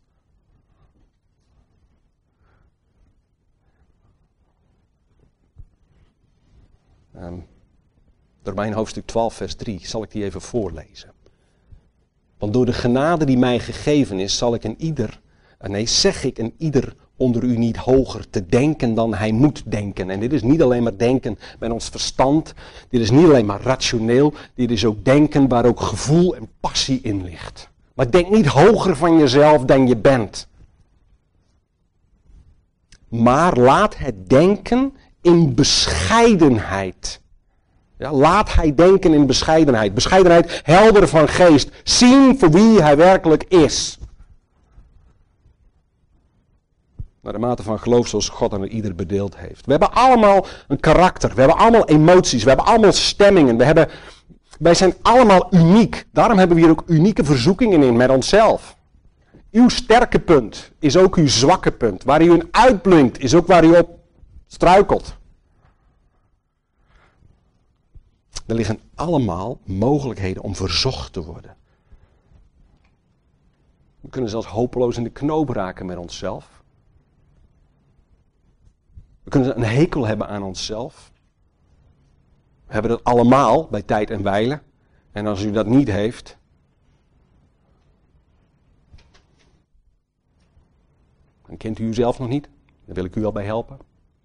[SPEAKER 1] Um, Romein hoofdstuk twaalf vers drie. Zal ik die even voorlezen. Want door de genade die mij gegeven is, zal ik een ieder, nee, zeg ik een ieder onder u niet hoger te denken dan hij moet denken. En dit is niet alleen maar denken met ons verstand. Dit is niet alleen maar rationeel. Dit is ook denken waar ook gevoel en passie in ligt. Maar denk niet hoger van jezelf dan je bent. Maar laat het denken in bescheidenheid. Ja, laat hij denken in bescheidenheid. Bescheidenheid, helder van geest. Zien voor wie hij werkelijk is. Naar de mate van geloof zoals God aan ieder bedeeld heeft. We hebben allemaal een karakter. We hebben allemaal emoties. We hebben allemaal stemmingen. We hebben, wij zijn allemaal uniek. Daarom hebben we hier ook unieke verzoekingen in met onszelf. Uw sterke punt is ook uw zwakke punt. Waar u in uitblinkt is ook waar u op struikelt. Er liggen allemaal mogelijkheden om verzocht te worden. We kunnen zelfs hopeloos in de knoop raken met onszelf. We kunnen een hekel hebben aan onszelf. We hebben dat allemaal bij tijd en wijle. En als u dat niet heeft, dan kent u uzelf nog niet. Daar wil ik u wel bij helpen.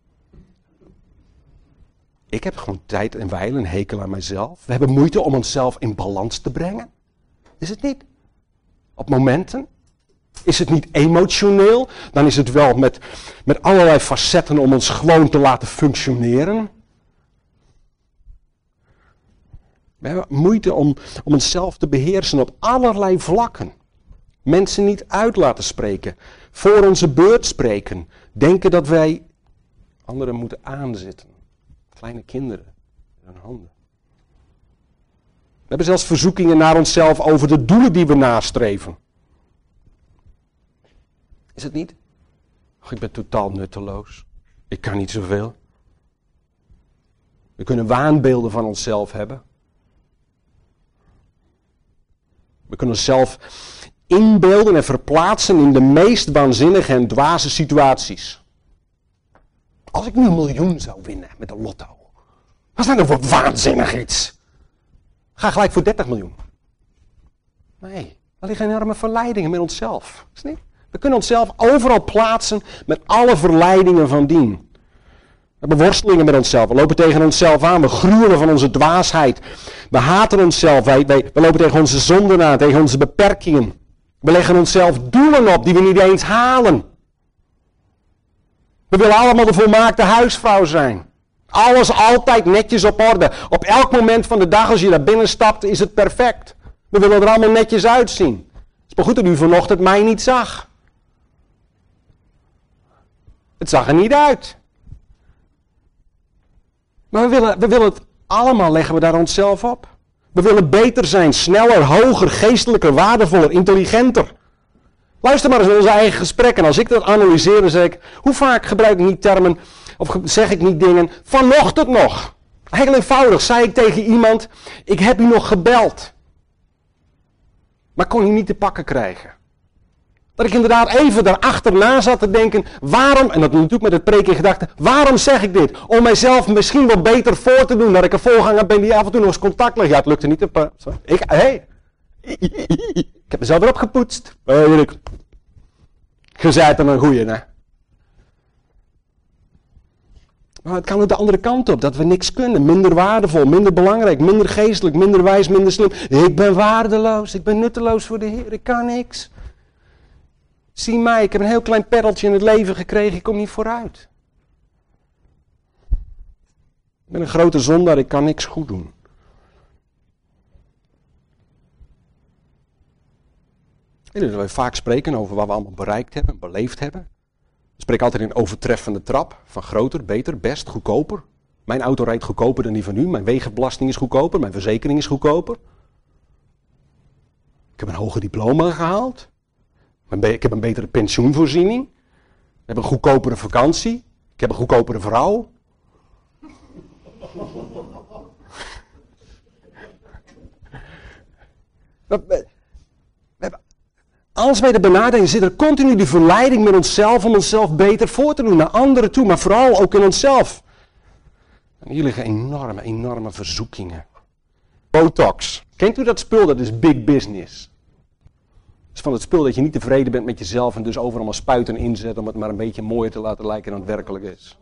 [SPEAKER 1] Ik heb gewoon tijd en wijle een hekel aan mijzelf. We hebben moeite om onszelf in balans te brengen. Is het niet? Op momenten. Is het niet emotioneel? Dan is het wel met, met allerlei facetten om ons gewoon te laten functioneren. We hebben moeite om, om onszelf te beheersen op allerlei vlakken. Mensen niet uit laten spreken. Voor onze beurt spreken. Denken dat wij anderen moeten aanzitten. Kleine kinderen in hun handen. We hebben zelfs verzoekingen naar onszelf over de doelen die we nastreven. Is het niet? Och, ik ben totaal nutteloos. Ik kan niet zoveel. We kunnen waanbeelden van onszelf hebben. We kunnen onszelf inbeelden en verplaatsen in de meest waanzinnige en dwaze situaties. Als ik nu een miljoen zou winnen met de lotto. Wat is dat nou voor waanzinnig iets? Ga gelijk voor dertig miljoen. Nee, er liggen enorme verleidingen met onszelf. Is het niet? We kunnen onszelf overal plaatsen met alle verleidingen van dien. We hebben worstelingen met onszelf. We lopen tegen onszelf aan. We gruwelen van onze dwaasheid. We haten onszelf. Wij, wij, we lopen tegen onze zonden aan. Tegen onze beperkingen. We leggen onszelf doelen op die we niet eens halen. We willen allemaal de volmaakte huisvrouw zijn. Alles altijd netjes op orde. Op elk moment van de dag als je daar binnen stapt is het perfect. We willen er allemaal netjes uitzien. Het is maar goed dat u vanochtend mij niet zag. Het zag er niet uit. Maar we willen, we willen het allemaal, leggen we daar onszelf op. We willen beter zijn, sneller, hoger, geestelijker, waardevoller, intelligenter. Luister maar eens naar onze eigen gesprekken. Als ik dat analyseer, dan zeg ik, hoe vaak gebruik ik niet termen, of zeg ik niet dingen, vanochtend nog. Heel eenvoudig, zei ik tegen iemand, ik heb u nog gebeld. Maar kon u niet te pakken krijgen. Dat ik inderdaad even daarachterna zat te denken, waarom, en dat natuurlijk met het preken in gedachten, waarom zeg ik dit? Om mijzelf misschien wel beter voor te doen, dat ik een voorganger ben die af en toe nog eens contact legt. Ja, het lukte niet. Op, ik, hey, ik heb mezelf erop gepoetst. Weet ik. Je zei het dan een goeie, hè? Maar het kan ook de andere kant op, dat we niks kunnen. Minder waardevol, minder belangrijk, minder geestelijk, minder wijs, minder slim. Ik ben waardeloos, ik ben nutteloos voor de Heer, ik kan niks. Zie mij, ik heb een heel klein peddeltje in het leven gekregen, ik kom niet vooruit. Ik ben een grote zondaar, ik kan niks goed doen. En dat wij vaak spreken over wat we allemaal bereikt hebben, beleefd hebben. We spreken altijd in overtreffende trap, van groter, beter, best, goedkoper. Mijn auto rijdt goedkoper dan die van u, mijn wegenbelasting is goedkoper, mijn verzekering is goedkoper. Ik heb een hoger diploma gehaald. Ik heb een betere pensioenvoorziening. Ik heb een goedkopere vakantie. Ik heb een goedkopere vrouw. We, we, we, als wij er benadenken, zit er continu de verleiding met onszelf om onszelf beter voor te doen naar anderen toe, maar vooral ook in onszelf. En hier liggen enorme, enorme verzoekingen. Botox. Kent u dat spul? Dat is big business. Het is van het spul dat je niet tevreden bent met jezelf en dus overal maar spuiten inzet om het maar een beetje mooier te laten lijken dan het werkelijk is.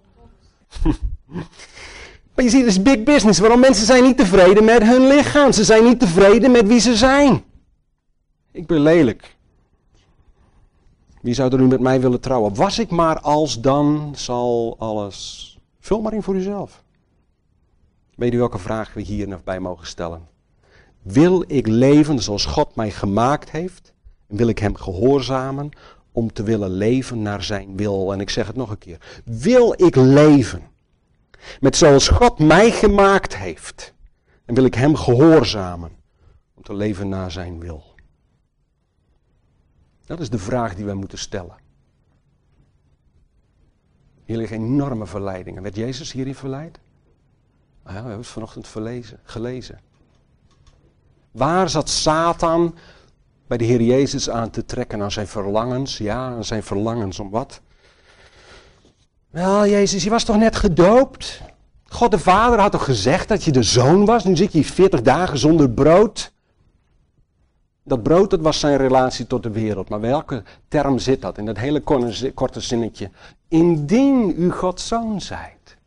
[SPEAKER 1] Maar je ziet, het is big business. Waarom mensen zijn niet tevreden met hun lichaam. Ze zijn niet tevreden met wie ze zijn. Ik ben lelijk. Wie zou er nu met mij willen trouwen? Was ik maar als, dan zal alles. Vul maar in voor uzelf. Weet u welke vraag we hier nog bij mogen stellen? Wil ik leven zoals God mij gemaakt heeft? En wil ik hem gehoorzamen om te willen leven naar zijn wil? En ik zeg het nog een keer. Wil ik leven met zoals God mij gemaakt heeft? En wil ik hem gehoorzamen om te leven naar zijn wil? Dat is de vraag die wij moeten stellen. Hier liggen enorme verleidingen. Werd Jezus hierin verleid? Ah ja, we hebben het vanochtend verlezen, gelezen. Waar zat Satan bij de Heer Jezus aan te trekken? Aan zijn verlangens? Ja, aan zijn verlangens om wat? Wel, Jezus, je was toch net gedoopt? God de Vader had toch gezegd dat je de Zoon was? Nu zit je veertig dagen zonder brood. Dat brood, dat was zijn relatie tot de wereld. Maar welke term zit dat? In dat hele korte zinnetje. Indien u Gods Zoon zijt.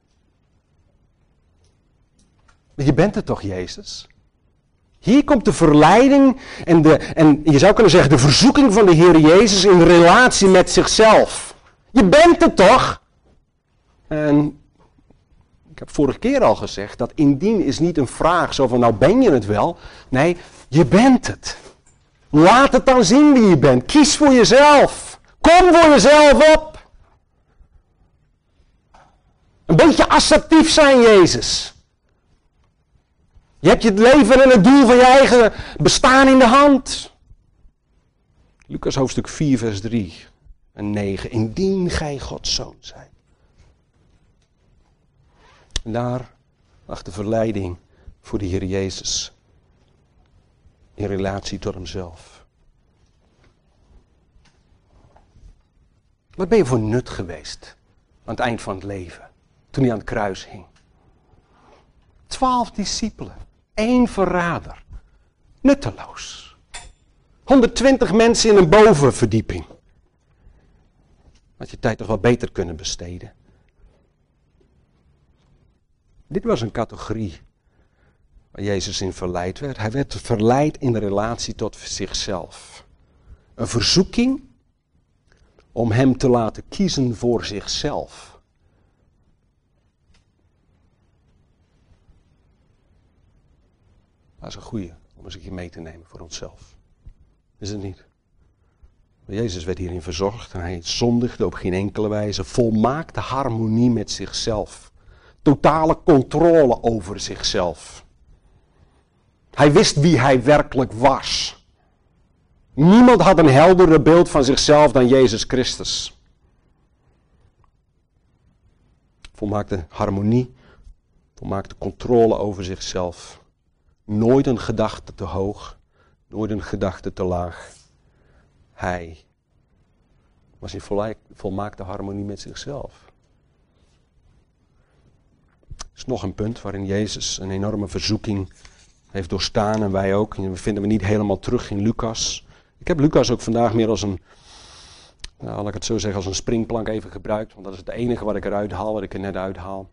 [SPEAKER 1] Je bent het toch, Jezus? Hier komt de verleiding en, de, en je zou kunnen zeggen de verzoeking van de Heer Jezus in relatie met zichzelf. Je bent het toch? En ik heb vorige keer al gezegd dat indien is niet een vraag zo van nou ben je het wel. Nee, je bent het. Laat het dan zien wie je bent. Kies voor jezelf. Kom voor jezelf op. Een beetje assertief zijn, Jezus. Je hebt je het leven en het doel van je eigen bestaan in de hand. Lucas hoofdstuk vier vers drie en negen. Indien gij Gods Zoon zijt. En daar lag de verleiding voor de Heer Jezus. In relatie tot hemzelf. Wat ben je voor nut geweest aan het eind van het leven? Toen hij aan het kruis hing. Twaalf discipelen. Eén verrader. Nutteloos. honderdtwintig mensen in een bovenverdieping. Had je tijd toch wel beter kunnen besteden. Dit was een categorie waar Jezus in verleid werd. Hij werd verleid in de relatie tot zichzelf. Een verzoeking om hem te laten kiezen voor zichzelf. Dat is een goeie om eens een keer mee te nemen voor onszelf. Is het niet? Maar Jezus werd hierin verzorgd en hij zondigde op geen enkele wijze. Volmaakte harmonie met zichzelf. Totale controle over zichzelf. Hij wist wie hij werkelijk was. Niemand had een helderder beeld van zichzelf dan Jezus Christus. Volmaakte harmonie, volmaakte controle over zichzelf. Nooit een gedachte te hoog, nooit een gedachte te laag. Hij was in volmaakte harmonie met zichzelf. Er is nog een punt waarin Jezus een enorme verzoeking heeft doorstaan en wij ook. En we vinden we niet helemaal terug in Lucas. Ik heb Lucas ook vandaag meer als een, nou, laat ik het zo zeggen, als een springplank even gebruikt. Want dat is het enige wat ik eruit haal, wat ik er net uithaal.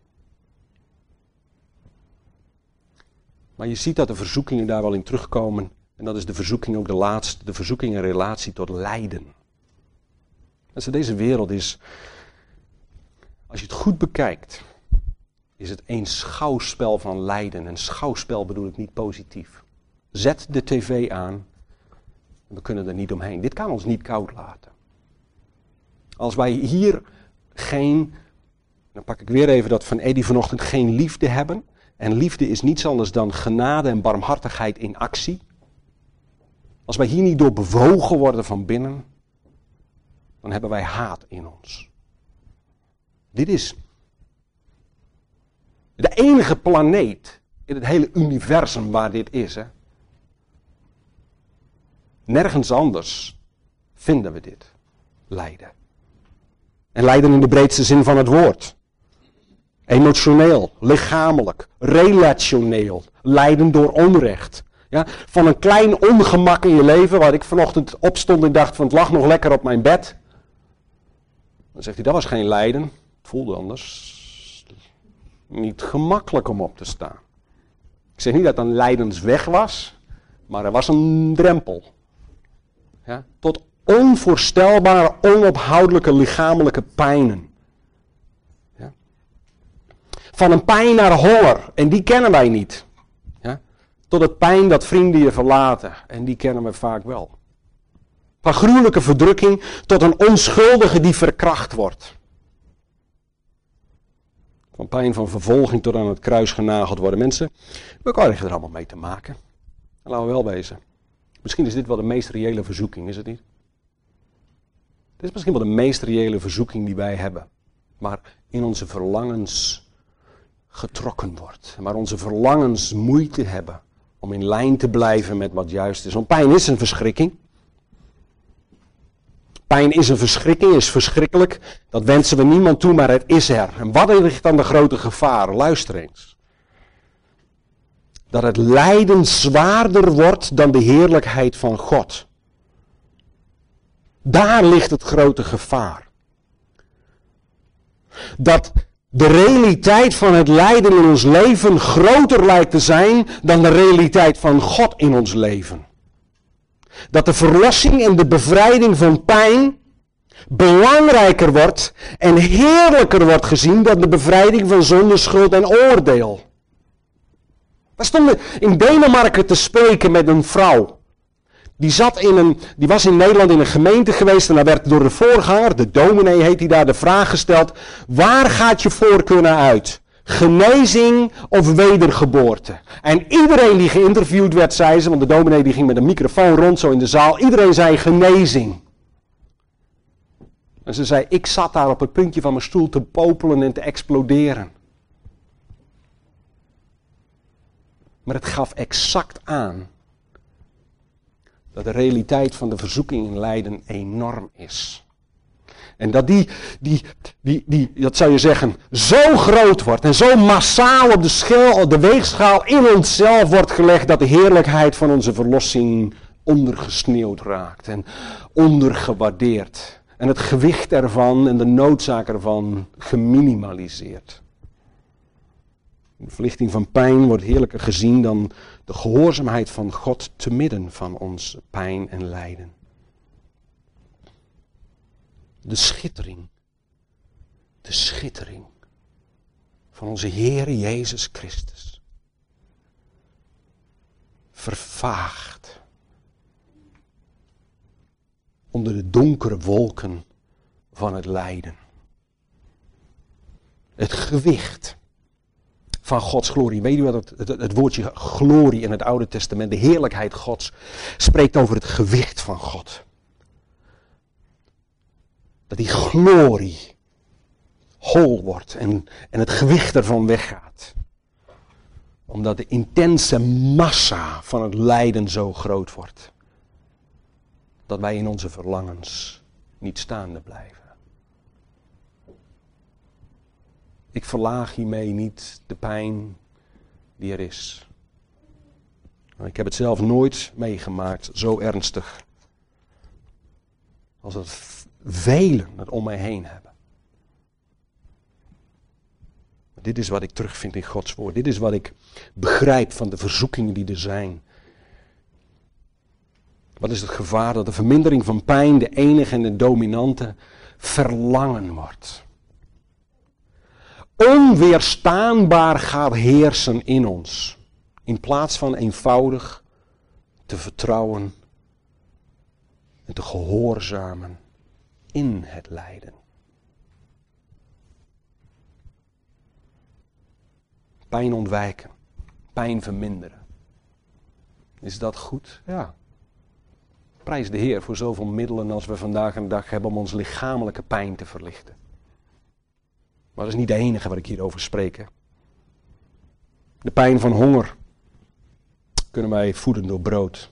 [SPEAKER 1] Maar je ziet dat de verzoekingen daar wel in terugkomen. En dat is de verzoeking ook de laatste, de verzoeking in relatie tot lijden. Dus deze wereld is, als je het goed bekijkt, is het een schouwspel van lijden. En schouwspel bedoel ik niet positief. Zet de tv aan. We kunnen er niet omheen. Dit kan ons niet koud laten. Als wij hier geen, dan pak ik weer even dat van Eddie vanochtend, geen liefde hebben. En liefde is niets anders dan genade en barmhartigheid in actie. Als wij hier niet door bewogen worden van binnen, dan hebben wij haat in ons. Dit is de enige planeet in het hele universum waar dit is. Hè? Nergens anders vinden we dit. Lijden. En lijden in de breedste zin van het woord. Emotioneel, lichamelijk, relationeel. Lijden door onrecht. Ja? Van een klein ongemak in je leven, waar ik vanochtend opstond en dacht van het lag nog lekker op mijn bed. Dan zegt hij, dat was geen lijden. Het voelde anders niet gemakkelijk om op te staan. Ik zeg niet dat een lijdensweg was, maar er was een drempel. Ja? Tot onvoorstelbare, onophoudelijke lichamelijke pijnen. Ja? Van een pijn naar honger, en die kennen wij niet. Ja? Tot het pijn dat vrienden je verlaten, en die kennen we vaak wel. Van gruwelijke verdrukking tot een onschuldige die verkracht wordt. Van pijn van vervolging tot aan het kruis genageld worden. Mensen, we krijgen er allemaal mee te maken. En laten we wel wezen. Misschien is dit wel de meest reële verzoeking, is het niet? Dit is misschien wel de meest reële verzoeking die wij hebben. maar in onze verlangens getrokken wordt. Maar onze verlangens moeite hebben om in lijn te blijven met wat juist is. Want pijn is een verschrikking. Pijn is een verschrikking, is verschrikkelijk. Dat wensen we niemand toe, maar het is er. En wat ligt dan de grote gevaar? Luister eens. Dat het lijden zwaarder wordt dan de heerlijkheid van God. Daar ligt het grote gevaar. Dat de realiteit van het lijden in ons leven groter lijkt te zijn dan de realiteit van God in ons leven. Dat de verlossing en de bevrijding van pijn belangrijker wordt en heerlijker wordt gezien dan de bevrijding van zonde, schuld en oordeel. We stonden in Denemarken te spreken met een vrouw. Die, zat in een, die was in Nederland in een gemeente geweest en daar werd door de voorganger, de dominee heet die daar, de vraag gesteld: waar gaat je voorkeur uit? Genezing of wedergeboorte? En iedereen die geïnterviewd werd, zei ze, want de dominee die ging met een microfoon rond zo in de zaal, iedereen zei genezing. En ze zei, ik zat daar op het puntje van mijn stoel te popelen en te exploderen. Maar het gaf exact aan dat de realiteit van de verzoeking en lijden enorm is. En dat die, die, die, die, dat zou je zeggen, zo groot wordt en zo massaal op de, schel, op de weegschaal in onszelf wordt gelegd dat de heerlijkheid van onze verlossing ondergesneeuwd raakt en ondergewaardeerd. En het gewicht ervan en de noodzaak ervan geminimaliseerd. De verlichting van pijn wordt heerlijker gezien dan de gehoorzaamheid van God te midden van ons pijn en lijden. De schittering, de schittering van onze Heere Jezus Christus vervaagt onder de donkere wolken van het lijden. Het gewicht van Gods glorie. Weet u wat het, het, het woordje glorie in het Oude Testament, de heerlijkheid Gods, spreekt over het gewicht van God. Dat die glorie hol wordt en, en het gewicht ervan weggaat. Omdat de intense massa van het lijden zo groot wordt. Dat wij in onze verlangens niet staande blijven. Ik verlaag hiermee niet de pijn die er is. Ik heb het zelf nooit meegemaakt, zo ernstig. Als het velen het om mij heen hebben. Maar dit is wat ik terugvind in Gods woord. Dit is wat ik begrijp van de verzoekingen die er zijn. Wat is het gevaar dat de vermindering van pijn de enige en de dominante verlangen wordt. Onweerstaanbaar gaat heersen in ons. In plaats van eenvoudig te vertrouwen en te gehoorzamen in het lijden. Pijn ontwijken. Pijn verminderen. Is dat goed? Ja. Prijs de Heer voor zoveel middelen als we vandaag een dag hebben om ons lichamelijke pijn te verlichten. Maar dat is niet de enige wat ik hierover spreek. Hè. De pijn van honger kunnen wij voeden door brood.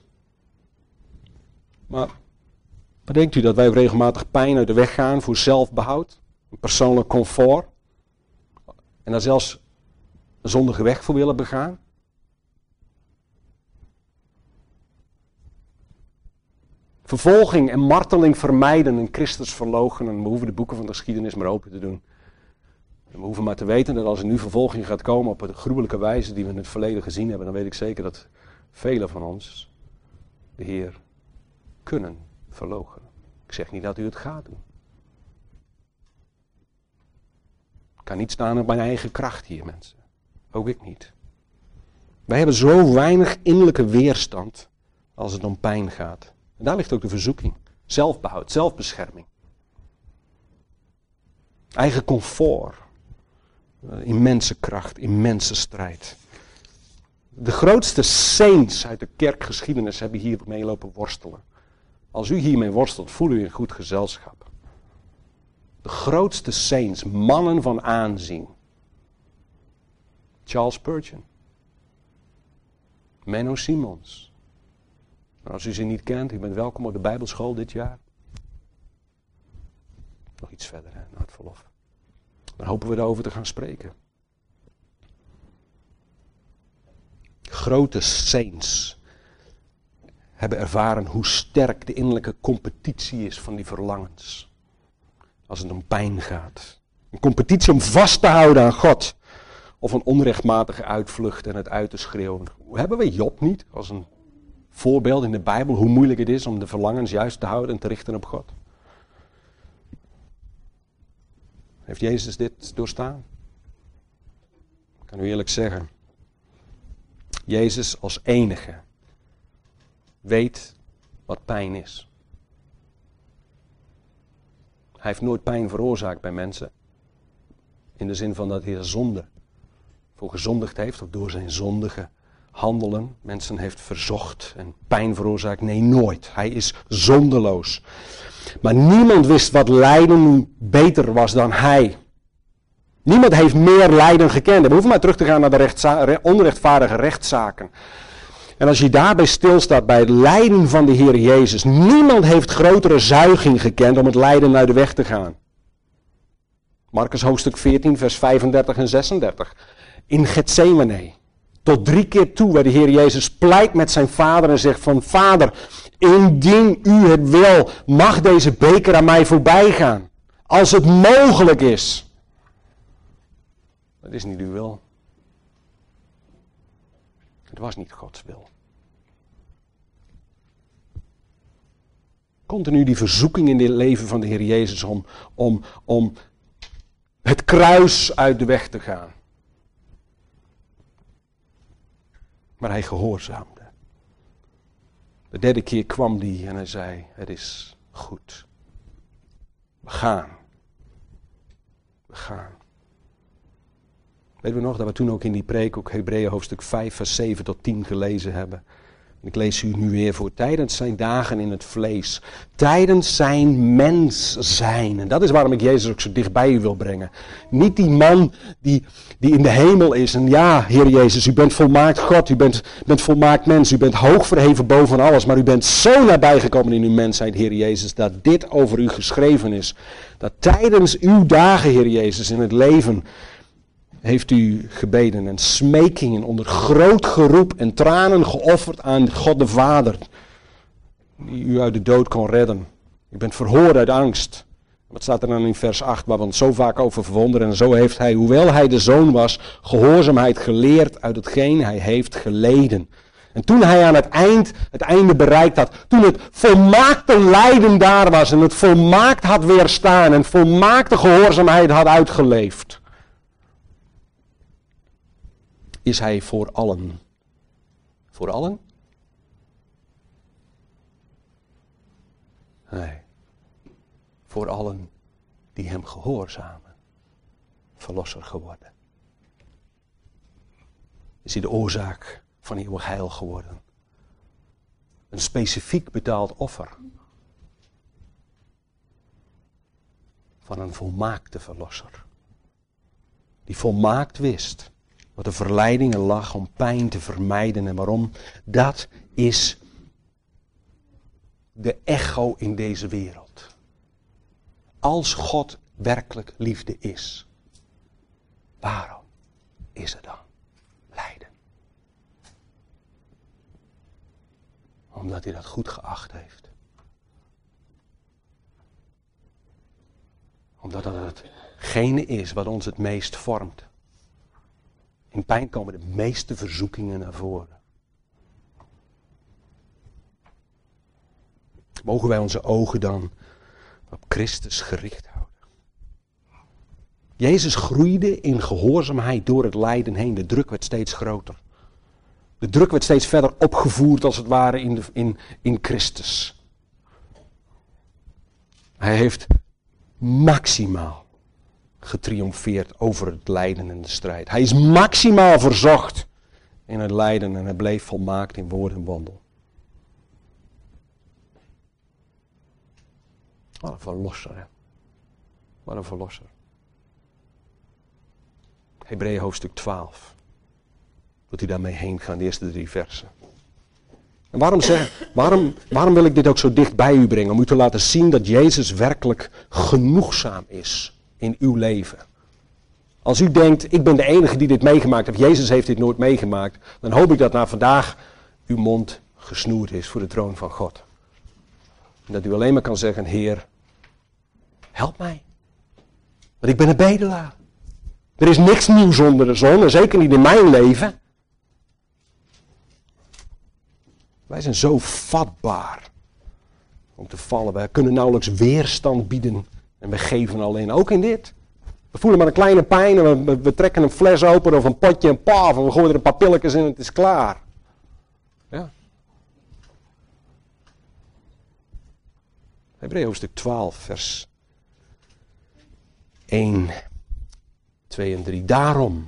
[SPEAKER 1] Maar wat denkt u dat wij regelmatig pijn uit de weg gaan voor zelfbehoud, persoonlijk comfort en daar zelfs een zondige weg voor willen begaan? Vervolging en marteling vermijden en Christus verloochenen. We hoeven de boeken van de geschiedenis maar open te doen. En we hoeven maar te weten dat als er nu vervolging gaat komen op een gruwelijke wijze die we in het verleden gezien hebben, dan weet ik zeker dat velen van ons de Heer kunnen verloochenen. Ik zeg niet dat u het gaat doen. Ik kan niet staan op mijn eigen kracht hier, mensen. Ook ik niet. Wij hebben zo weinig innerlijke weerstand als het om pijn gaat. En daar ligt ook de verzoeking. Zelfbehoud, zelfbescherming. Eigen comfort. Immense kracht, immense strijd. De grootste saints uit de kerkgeschiedenis hebben hiermee lopen worstelen. Als u hiermee worstelt, voel u in goed gezelschap. De grootste saints, mannen van aanzien. Charles Spurgeon. Menno Simons. Als u ze niet kent, u bent welkom op de Bijbelschool dit jaar. Nog iets verder, hè, na het verlof. Dan hopen we erover te gaan spreken. Grote saints hebben ervaren hoe sterk de innerlijke competitie is van die verlangens. Als het om pijn gaat. Een competitie om vast te houden aan God. Of een onrechtmatige uitvlucht en het uit te schreeuwen. Hebben we Job niet als een voorbeeld in de Bijbel hoe moeilijk het is om de verlangens juist te houden en te richten op God? Heeft Jezus dit doorstaan? Ik kan u eerlijk zeggen. Jezus als enige weet wat pijn is. Hij heeft nooit pijn veroorzaakt bij mensen. In de zin van dat hij er zonde voor gezondigd heeft. Of door zijn zondige handelen mensen heeft verzocht en pijn veroorzaakt. Nee, nooit. Hij is zondeloos. Maar niemand wist wat lijden beter was dan hij. Niemand heeft meer lijden gekend. We hoeven maar terug te gaan naar de rechtza- onrechtvaardige rechtszaken. En als je daarbij stilstaat bij het lijden van de Heer Jezus. Niemand heeft grotere zuiging gekend om het lijden uit de weg te gaan. Marcus hoofdstuk veertien vers vijfendertig en zesendertig. In Getsemane. Tot drie keer toe waar de Heer Jezus pleit met zijn vader en zegt van Vader, indien u het wil, mag deze beker aan mij voorbij gaan. Als het mogelijk is. Dat is niet uw wil. Het was niet Gods wil. Continu die verzoeking in het leven van de Heer Jezus om, om, om het kruis uit de weg te gaan. Maar hij gehoorzaamde. De derde keer kwam hij en hij zei, het is goed. We gaan. We gaan. Weten we nog dat we toen ook in die preek ook Hebreeën hoofdstuk vijf vers zeven tot tien gelezen hebben. En ik lees u nu weer voor. Tijdens zijn dagen in het vlees. Tijdens zijn mens zijn. En dat is waarom ik Jezus ook zo dichtbij u wil brengen. Niet die man die, die in de hemel is. En ja, Heer Jezus, u bent volmaakt God. U bent, bent volmaakt mens. U bent hoog verheven boven alles. Maar u bent zo nabij gekomen in uw mensheid, Heer Jezus, dat dit over u geschreven is. Dat tijdens uw dagen, Heer Jezus, in het leven heeft u gebeden en smekingen onder groot geroep en tranen geofferd aan God de Vader, die u uit de dood kon redden. U bent verhoord uit angst. Wat staat er dan in vers acht, waar we ons zo vaak over verwonderen. En zo heeft hij, hoewel hij de zoon was, gehoorzaamheid geleerd uit hetgeen hij heeft geleden. En toen hij aan het eind, het einde bereikt had, toen het volmaakte lijden daar was en het volmaakt had weerstaan en volmaakte gehoorzaamheid had uitgeleefd, is hij voor allen. Voor allen? Nee. Voor allen die hem gehoorzamen. Verlosser geworden. Is hij de oorzaak van eeuwig heil geworden. Een specifiek betaald offer. Van een volmaakte verlosser. Die volmaakt wist wat de verleidingen lag om pijn te vermijden en waarom. Dat is de echo in deze wereld. Als God werkelijk liefde is, waarom is er dan lijden? Omdat hij dat goed geacht heeft. Omdat dat hetgene is wat ons het meest vormt. In pijn komen de meeste verzoekingen naar voren. Mogen wij onze ogen dan op Christus gericht houden. Jezus groeide in gehoorzaamheid door het lijden heen. De druk werd steeds groter. De druk werd steeds verder opgevoerd als het ware in, de, in, in Christus. Hij heeft maximaal getriomfeerd over het lijden en de strijd. Hij is maximaal verzocht in het lijden en hij bleef volmaakt in woord en wandel. Wat een verlosser, hè? maar een verlosser. Hebreeën hoofdstuk twaalf. Wilt u daarmee heen gaan, de eerste drie versen. En waarom, zeg, waarom, waarom wil ik dit ook zo dicht bij u brengen? Om u te laten zien dat Jezus werkelijk genoegzaam is in uw leven. Als u denkt, ik ben de enige die dit meegemaakt heeft, Jezus heeft dit nooit meegemaakt, dan hoop ik dat na vandaag uw mond gesnoerd is voor de troon van God. En dat u alleen maar kan zeggen, Heer, help mij. Want ik ben een bedelaar. Er is niks nieuws onder de zon, en zeker niet in mijn leven. Wij zijn zo vatbaar om te vallen. Wij kunnen nauwelijks weerstand bieden. En we geven alleen, ook in dit. We voelen maar een kleine pijn en we, we trekken een fles open of een potje en paf. En we gooien er een paar pilletjes in en het is klaar. Ja. Hebreeën hoofdstuk twaalf, vers één, twee en drie. Daarom.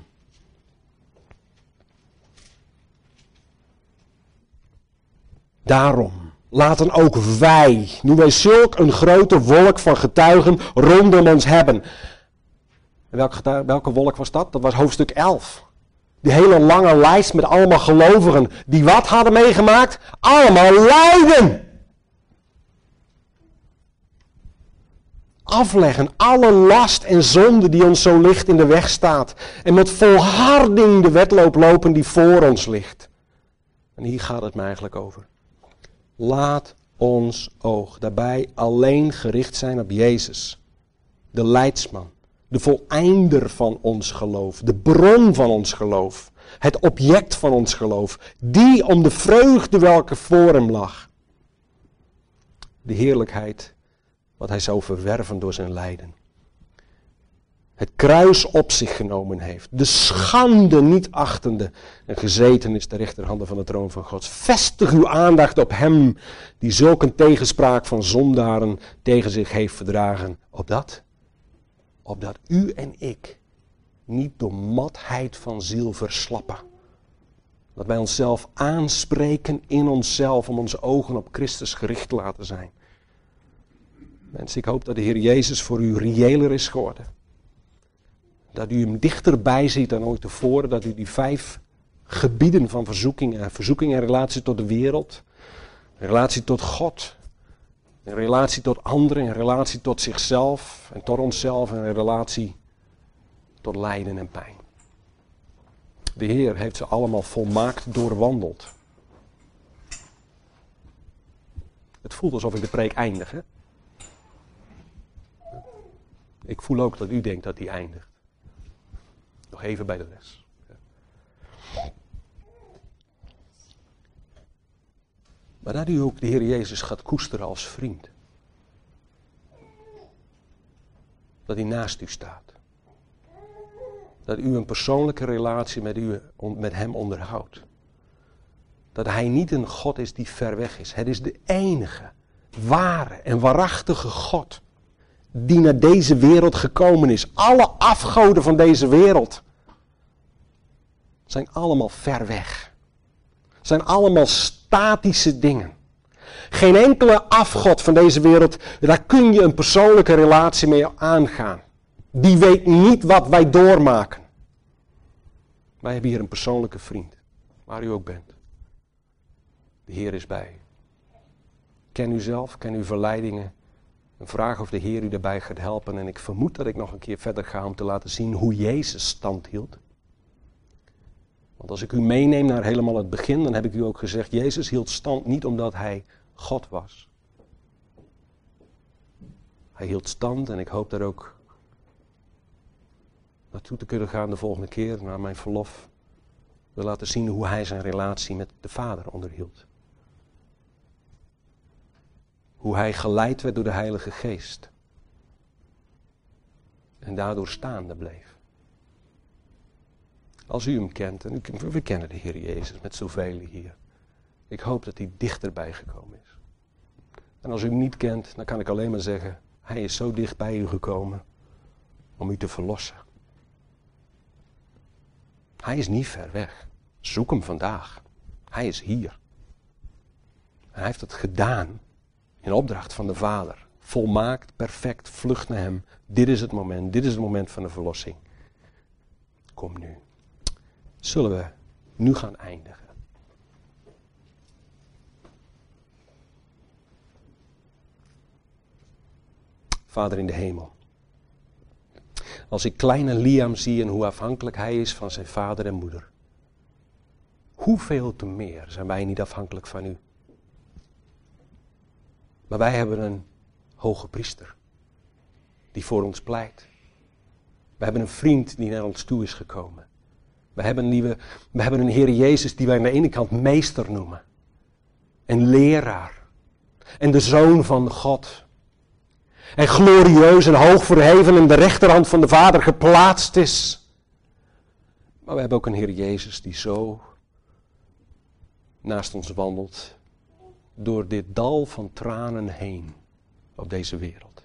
[SPEAKER 1] Daarom. Laten ook wij, nu wij zulk een grote wolk van getuigen rondom ons hebben. En welke, getuigen, welke wolk was dat? Dat was hoofdstuk elf. Die hele lange lijst met allemaal gelovigen die wat hadden meegemaakt? Allemaal lijden. Afleggen alle last en zonde die ons zo licht in de weg staat. En met volharding de wedloop lopen die voor ons ligt. En hier gaat het me eigenlijk over. Laat ons oog daarbij alleen gericht zijn op Jezus. De leidsman. De voleinder van ons geloof. De bron van ons geloof. Het object van ons geloof. Die om de vreugde welke voor hem lag. De heerlijkheid wat hij zou verwerven door zijn lijden. Het kruis op zich genomen heeft. De schande niet achtende. En gezeten is de rechterhanden van de troon van God. Vestig uw aandacht op hem die zulk een tegenspraak van zondaren tegen zich heeft verdragen. Opdat? Opdat u en ik niet door matheid van ziel verslappen. Dat wij onszelf aanspreken in onszelf om onze ogen op Christus gericht te laten zijn. Mensen, ik hoop dat de Heer Jezus voor u reëler is geworden. Dat u hem dichterbij ziet dan ooit tevoren. Dat u die vijf gebieden van verzoeking, verzoeking in relatie tot de wereld, in relatie tot God, in relatie tot anderen, in relatie tot zichzelf en tot onszelf en in relatie tot lijden en pijn. De Heer heeft ze allemaal volmaakt doorwandeld. Het voelt alsof ik de preek eindig, hè? Ik voel ook dat u denkt dat die eindigt. Nog even bij de les. Maar dat u ook de Heer Jezus gaat koesteren als vriend. Dat hij naast u staat. Dat u een persoonlijke relatie met, u, met hem onderhoudt. Dat hij niet een God is die ver weg is. Het is de enige, ware en waarachtige God die naar deze wereld gekomen is. Alle afgoden van deze wereld zijn allemaal ver weg. Zijn allemaal statische dingen. Geen enkele afgod van deze wereld, daar kun je een persoonlijke relatie mee aangaan. Die weet niet wat wij doormaken. Wij hebben hier een persoonlijke vriend, waar u ook bent. De Heer is bij u. Ken u zelf, ken uw verleidingen. En vraag of de Heer u daarbij gaat helpen. En ik vermoed dat ik nog een keer verder ga om te laten zien hoe Jezus stand hield. Want als ik u meeneem naar helemaal het begin, dan heb ik u ook gezegd, Jezus hield stand niet omdat hij God was. Hij hield stand en ik hoop daar ook naartoe te kunnen gaan de volgende keer, na mijn verlof. We laten zien hoe hij zijn relatie met de Vader onderhield. Hoe hij geleid werd door de Heilige Geest. En daardoor staande bleef. Als u hem kent, en we kennen de Heer Jezus met zoveel hier. Ik hoop dat hij dichterbij gekomen is. En als u hem niet kent, dan kan ik alleen maar zeggen, hij is zo dicht bij u gekomen om u te verlossen. Hij is niet ver weg. Zoek hem vandaag. Hij is hier. En hij heeft het gedaan in opdracht van de Vader. volmaakt, perfect, vlucht naar hem. Dit is het moment, dit is het moment van de verlossing. Kom nu. Zullen we nu gaan eindigen? Vader in de hemel. Als ik kleine Liam zie en hoe afhankelijk hij is van zijn vader en moeder. Hoeveel te meer zijn wij niet afhankelijk van u. Maar wij hebben een hoge priester. Die voor ons pleit. We hebben een vriend die naar ons toe is gekomen. We hebben een, nieuwe, we hebben een Heer Jezus die wij aan de ene kant meester noemen. En leraar. En de Zoon van God. En glorieus en hoog verheven en de rechterhand van de Vader geplaatst is. Maar we hebben ook een Heer Jezus die zo naast ons wandelt. Door dit dal van tranen heen op deze wereld.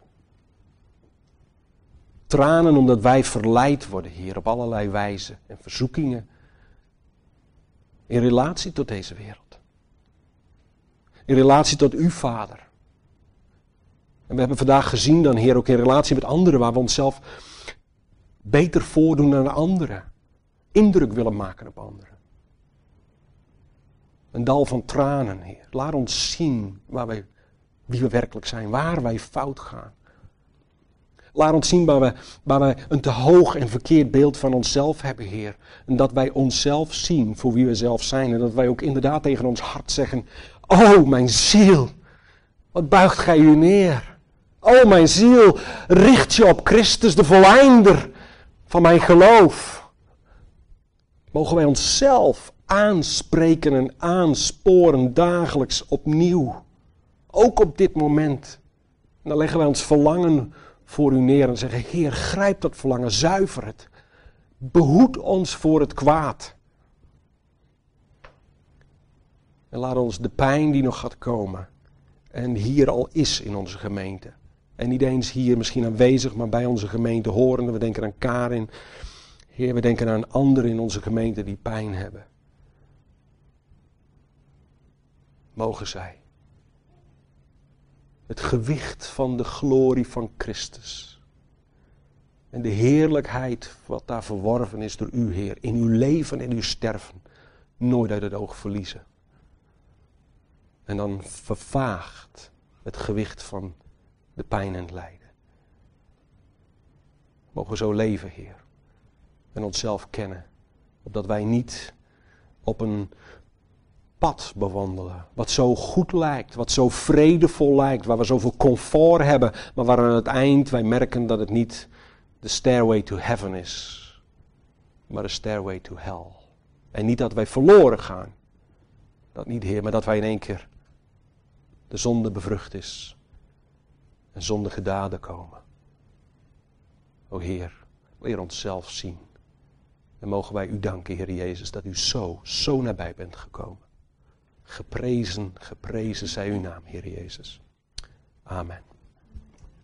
[SPEAKER 1] Tranen omdat wij verleid worden, Heer, op allerlei wijzen en verzoekingen. In relatie tot deze wereld. In relatie tot uw Vader. En we hebben vandaag gezien dan, Heer, ook in relatie met anderen, waar we onszelf beter voordoen dan anderen. Indruk willen maken op anderen. Een dal van tranen, Heer. Laat ons zien waar wij, wie we werkelijk zijn, waar wij fout gaan. Laat ons zien waar we, waar wij een te hoog en verkeerd beeld van onszelf hebben, Heer. En dat wij onszelf zien voor wie we zelf zijn. En dat wij ook inderdaad tegen ons hart zeggen, oh, mijn ziel, wat buigt gij u neer. O, mijn ziel, richt je op Christus, de voleinder van mijn geloof. Mogen wij onszelf aanspreken en aansporen dagelijks opnieuw. Ook op dit moment. En dan leggen wij ons verlangen voor u neer en zeggen, Heer, grijp dat verlangen, zuiver het. Behoed ons voor het kwaad. En laat ons de pijn die nog gaat komen en hier al is in onze gemeente. En niet eens hier misschien aanwezig, maar bij onze gemeente horende. We denken aan Karin. Heer, we denken aan anderen in onze gemeente die pijn hebben. Mogen zij het gewicht van de glorie van Christus en de heerlijkheid wat daar verworven is door u, Heer, in uw leven en uw sterven, nooit uit het oog verliezen. En dan vervaagt het gewicht van de pijn en het lijden. Mogen we zo leven, Heer. En onszelf kennen. Opdat wij niet op een pad bewandelen. Wat zo goed lijkt. Wat zo vredevol lijkt. Waar we zoveel comfort hebben. Maar waar aan het eind wij merken dat het niet de stairway to heaven is. Maar de stairway to hell. En niet dat wij verloren gaan. Dat niet, Heer. Maar dat wij in één keer de zonde bevrucht is. En zondige daden komen. O Heer, leer ons zelf zien. En mogen wij u danken, Heer Jezus, dat u zo, zo nabij bent gekomen. Geprezen, geprezen zij uw naam, Heer Jezus. Amen.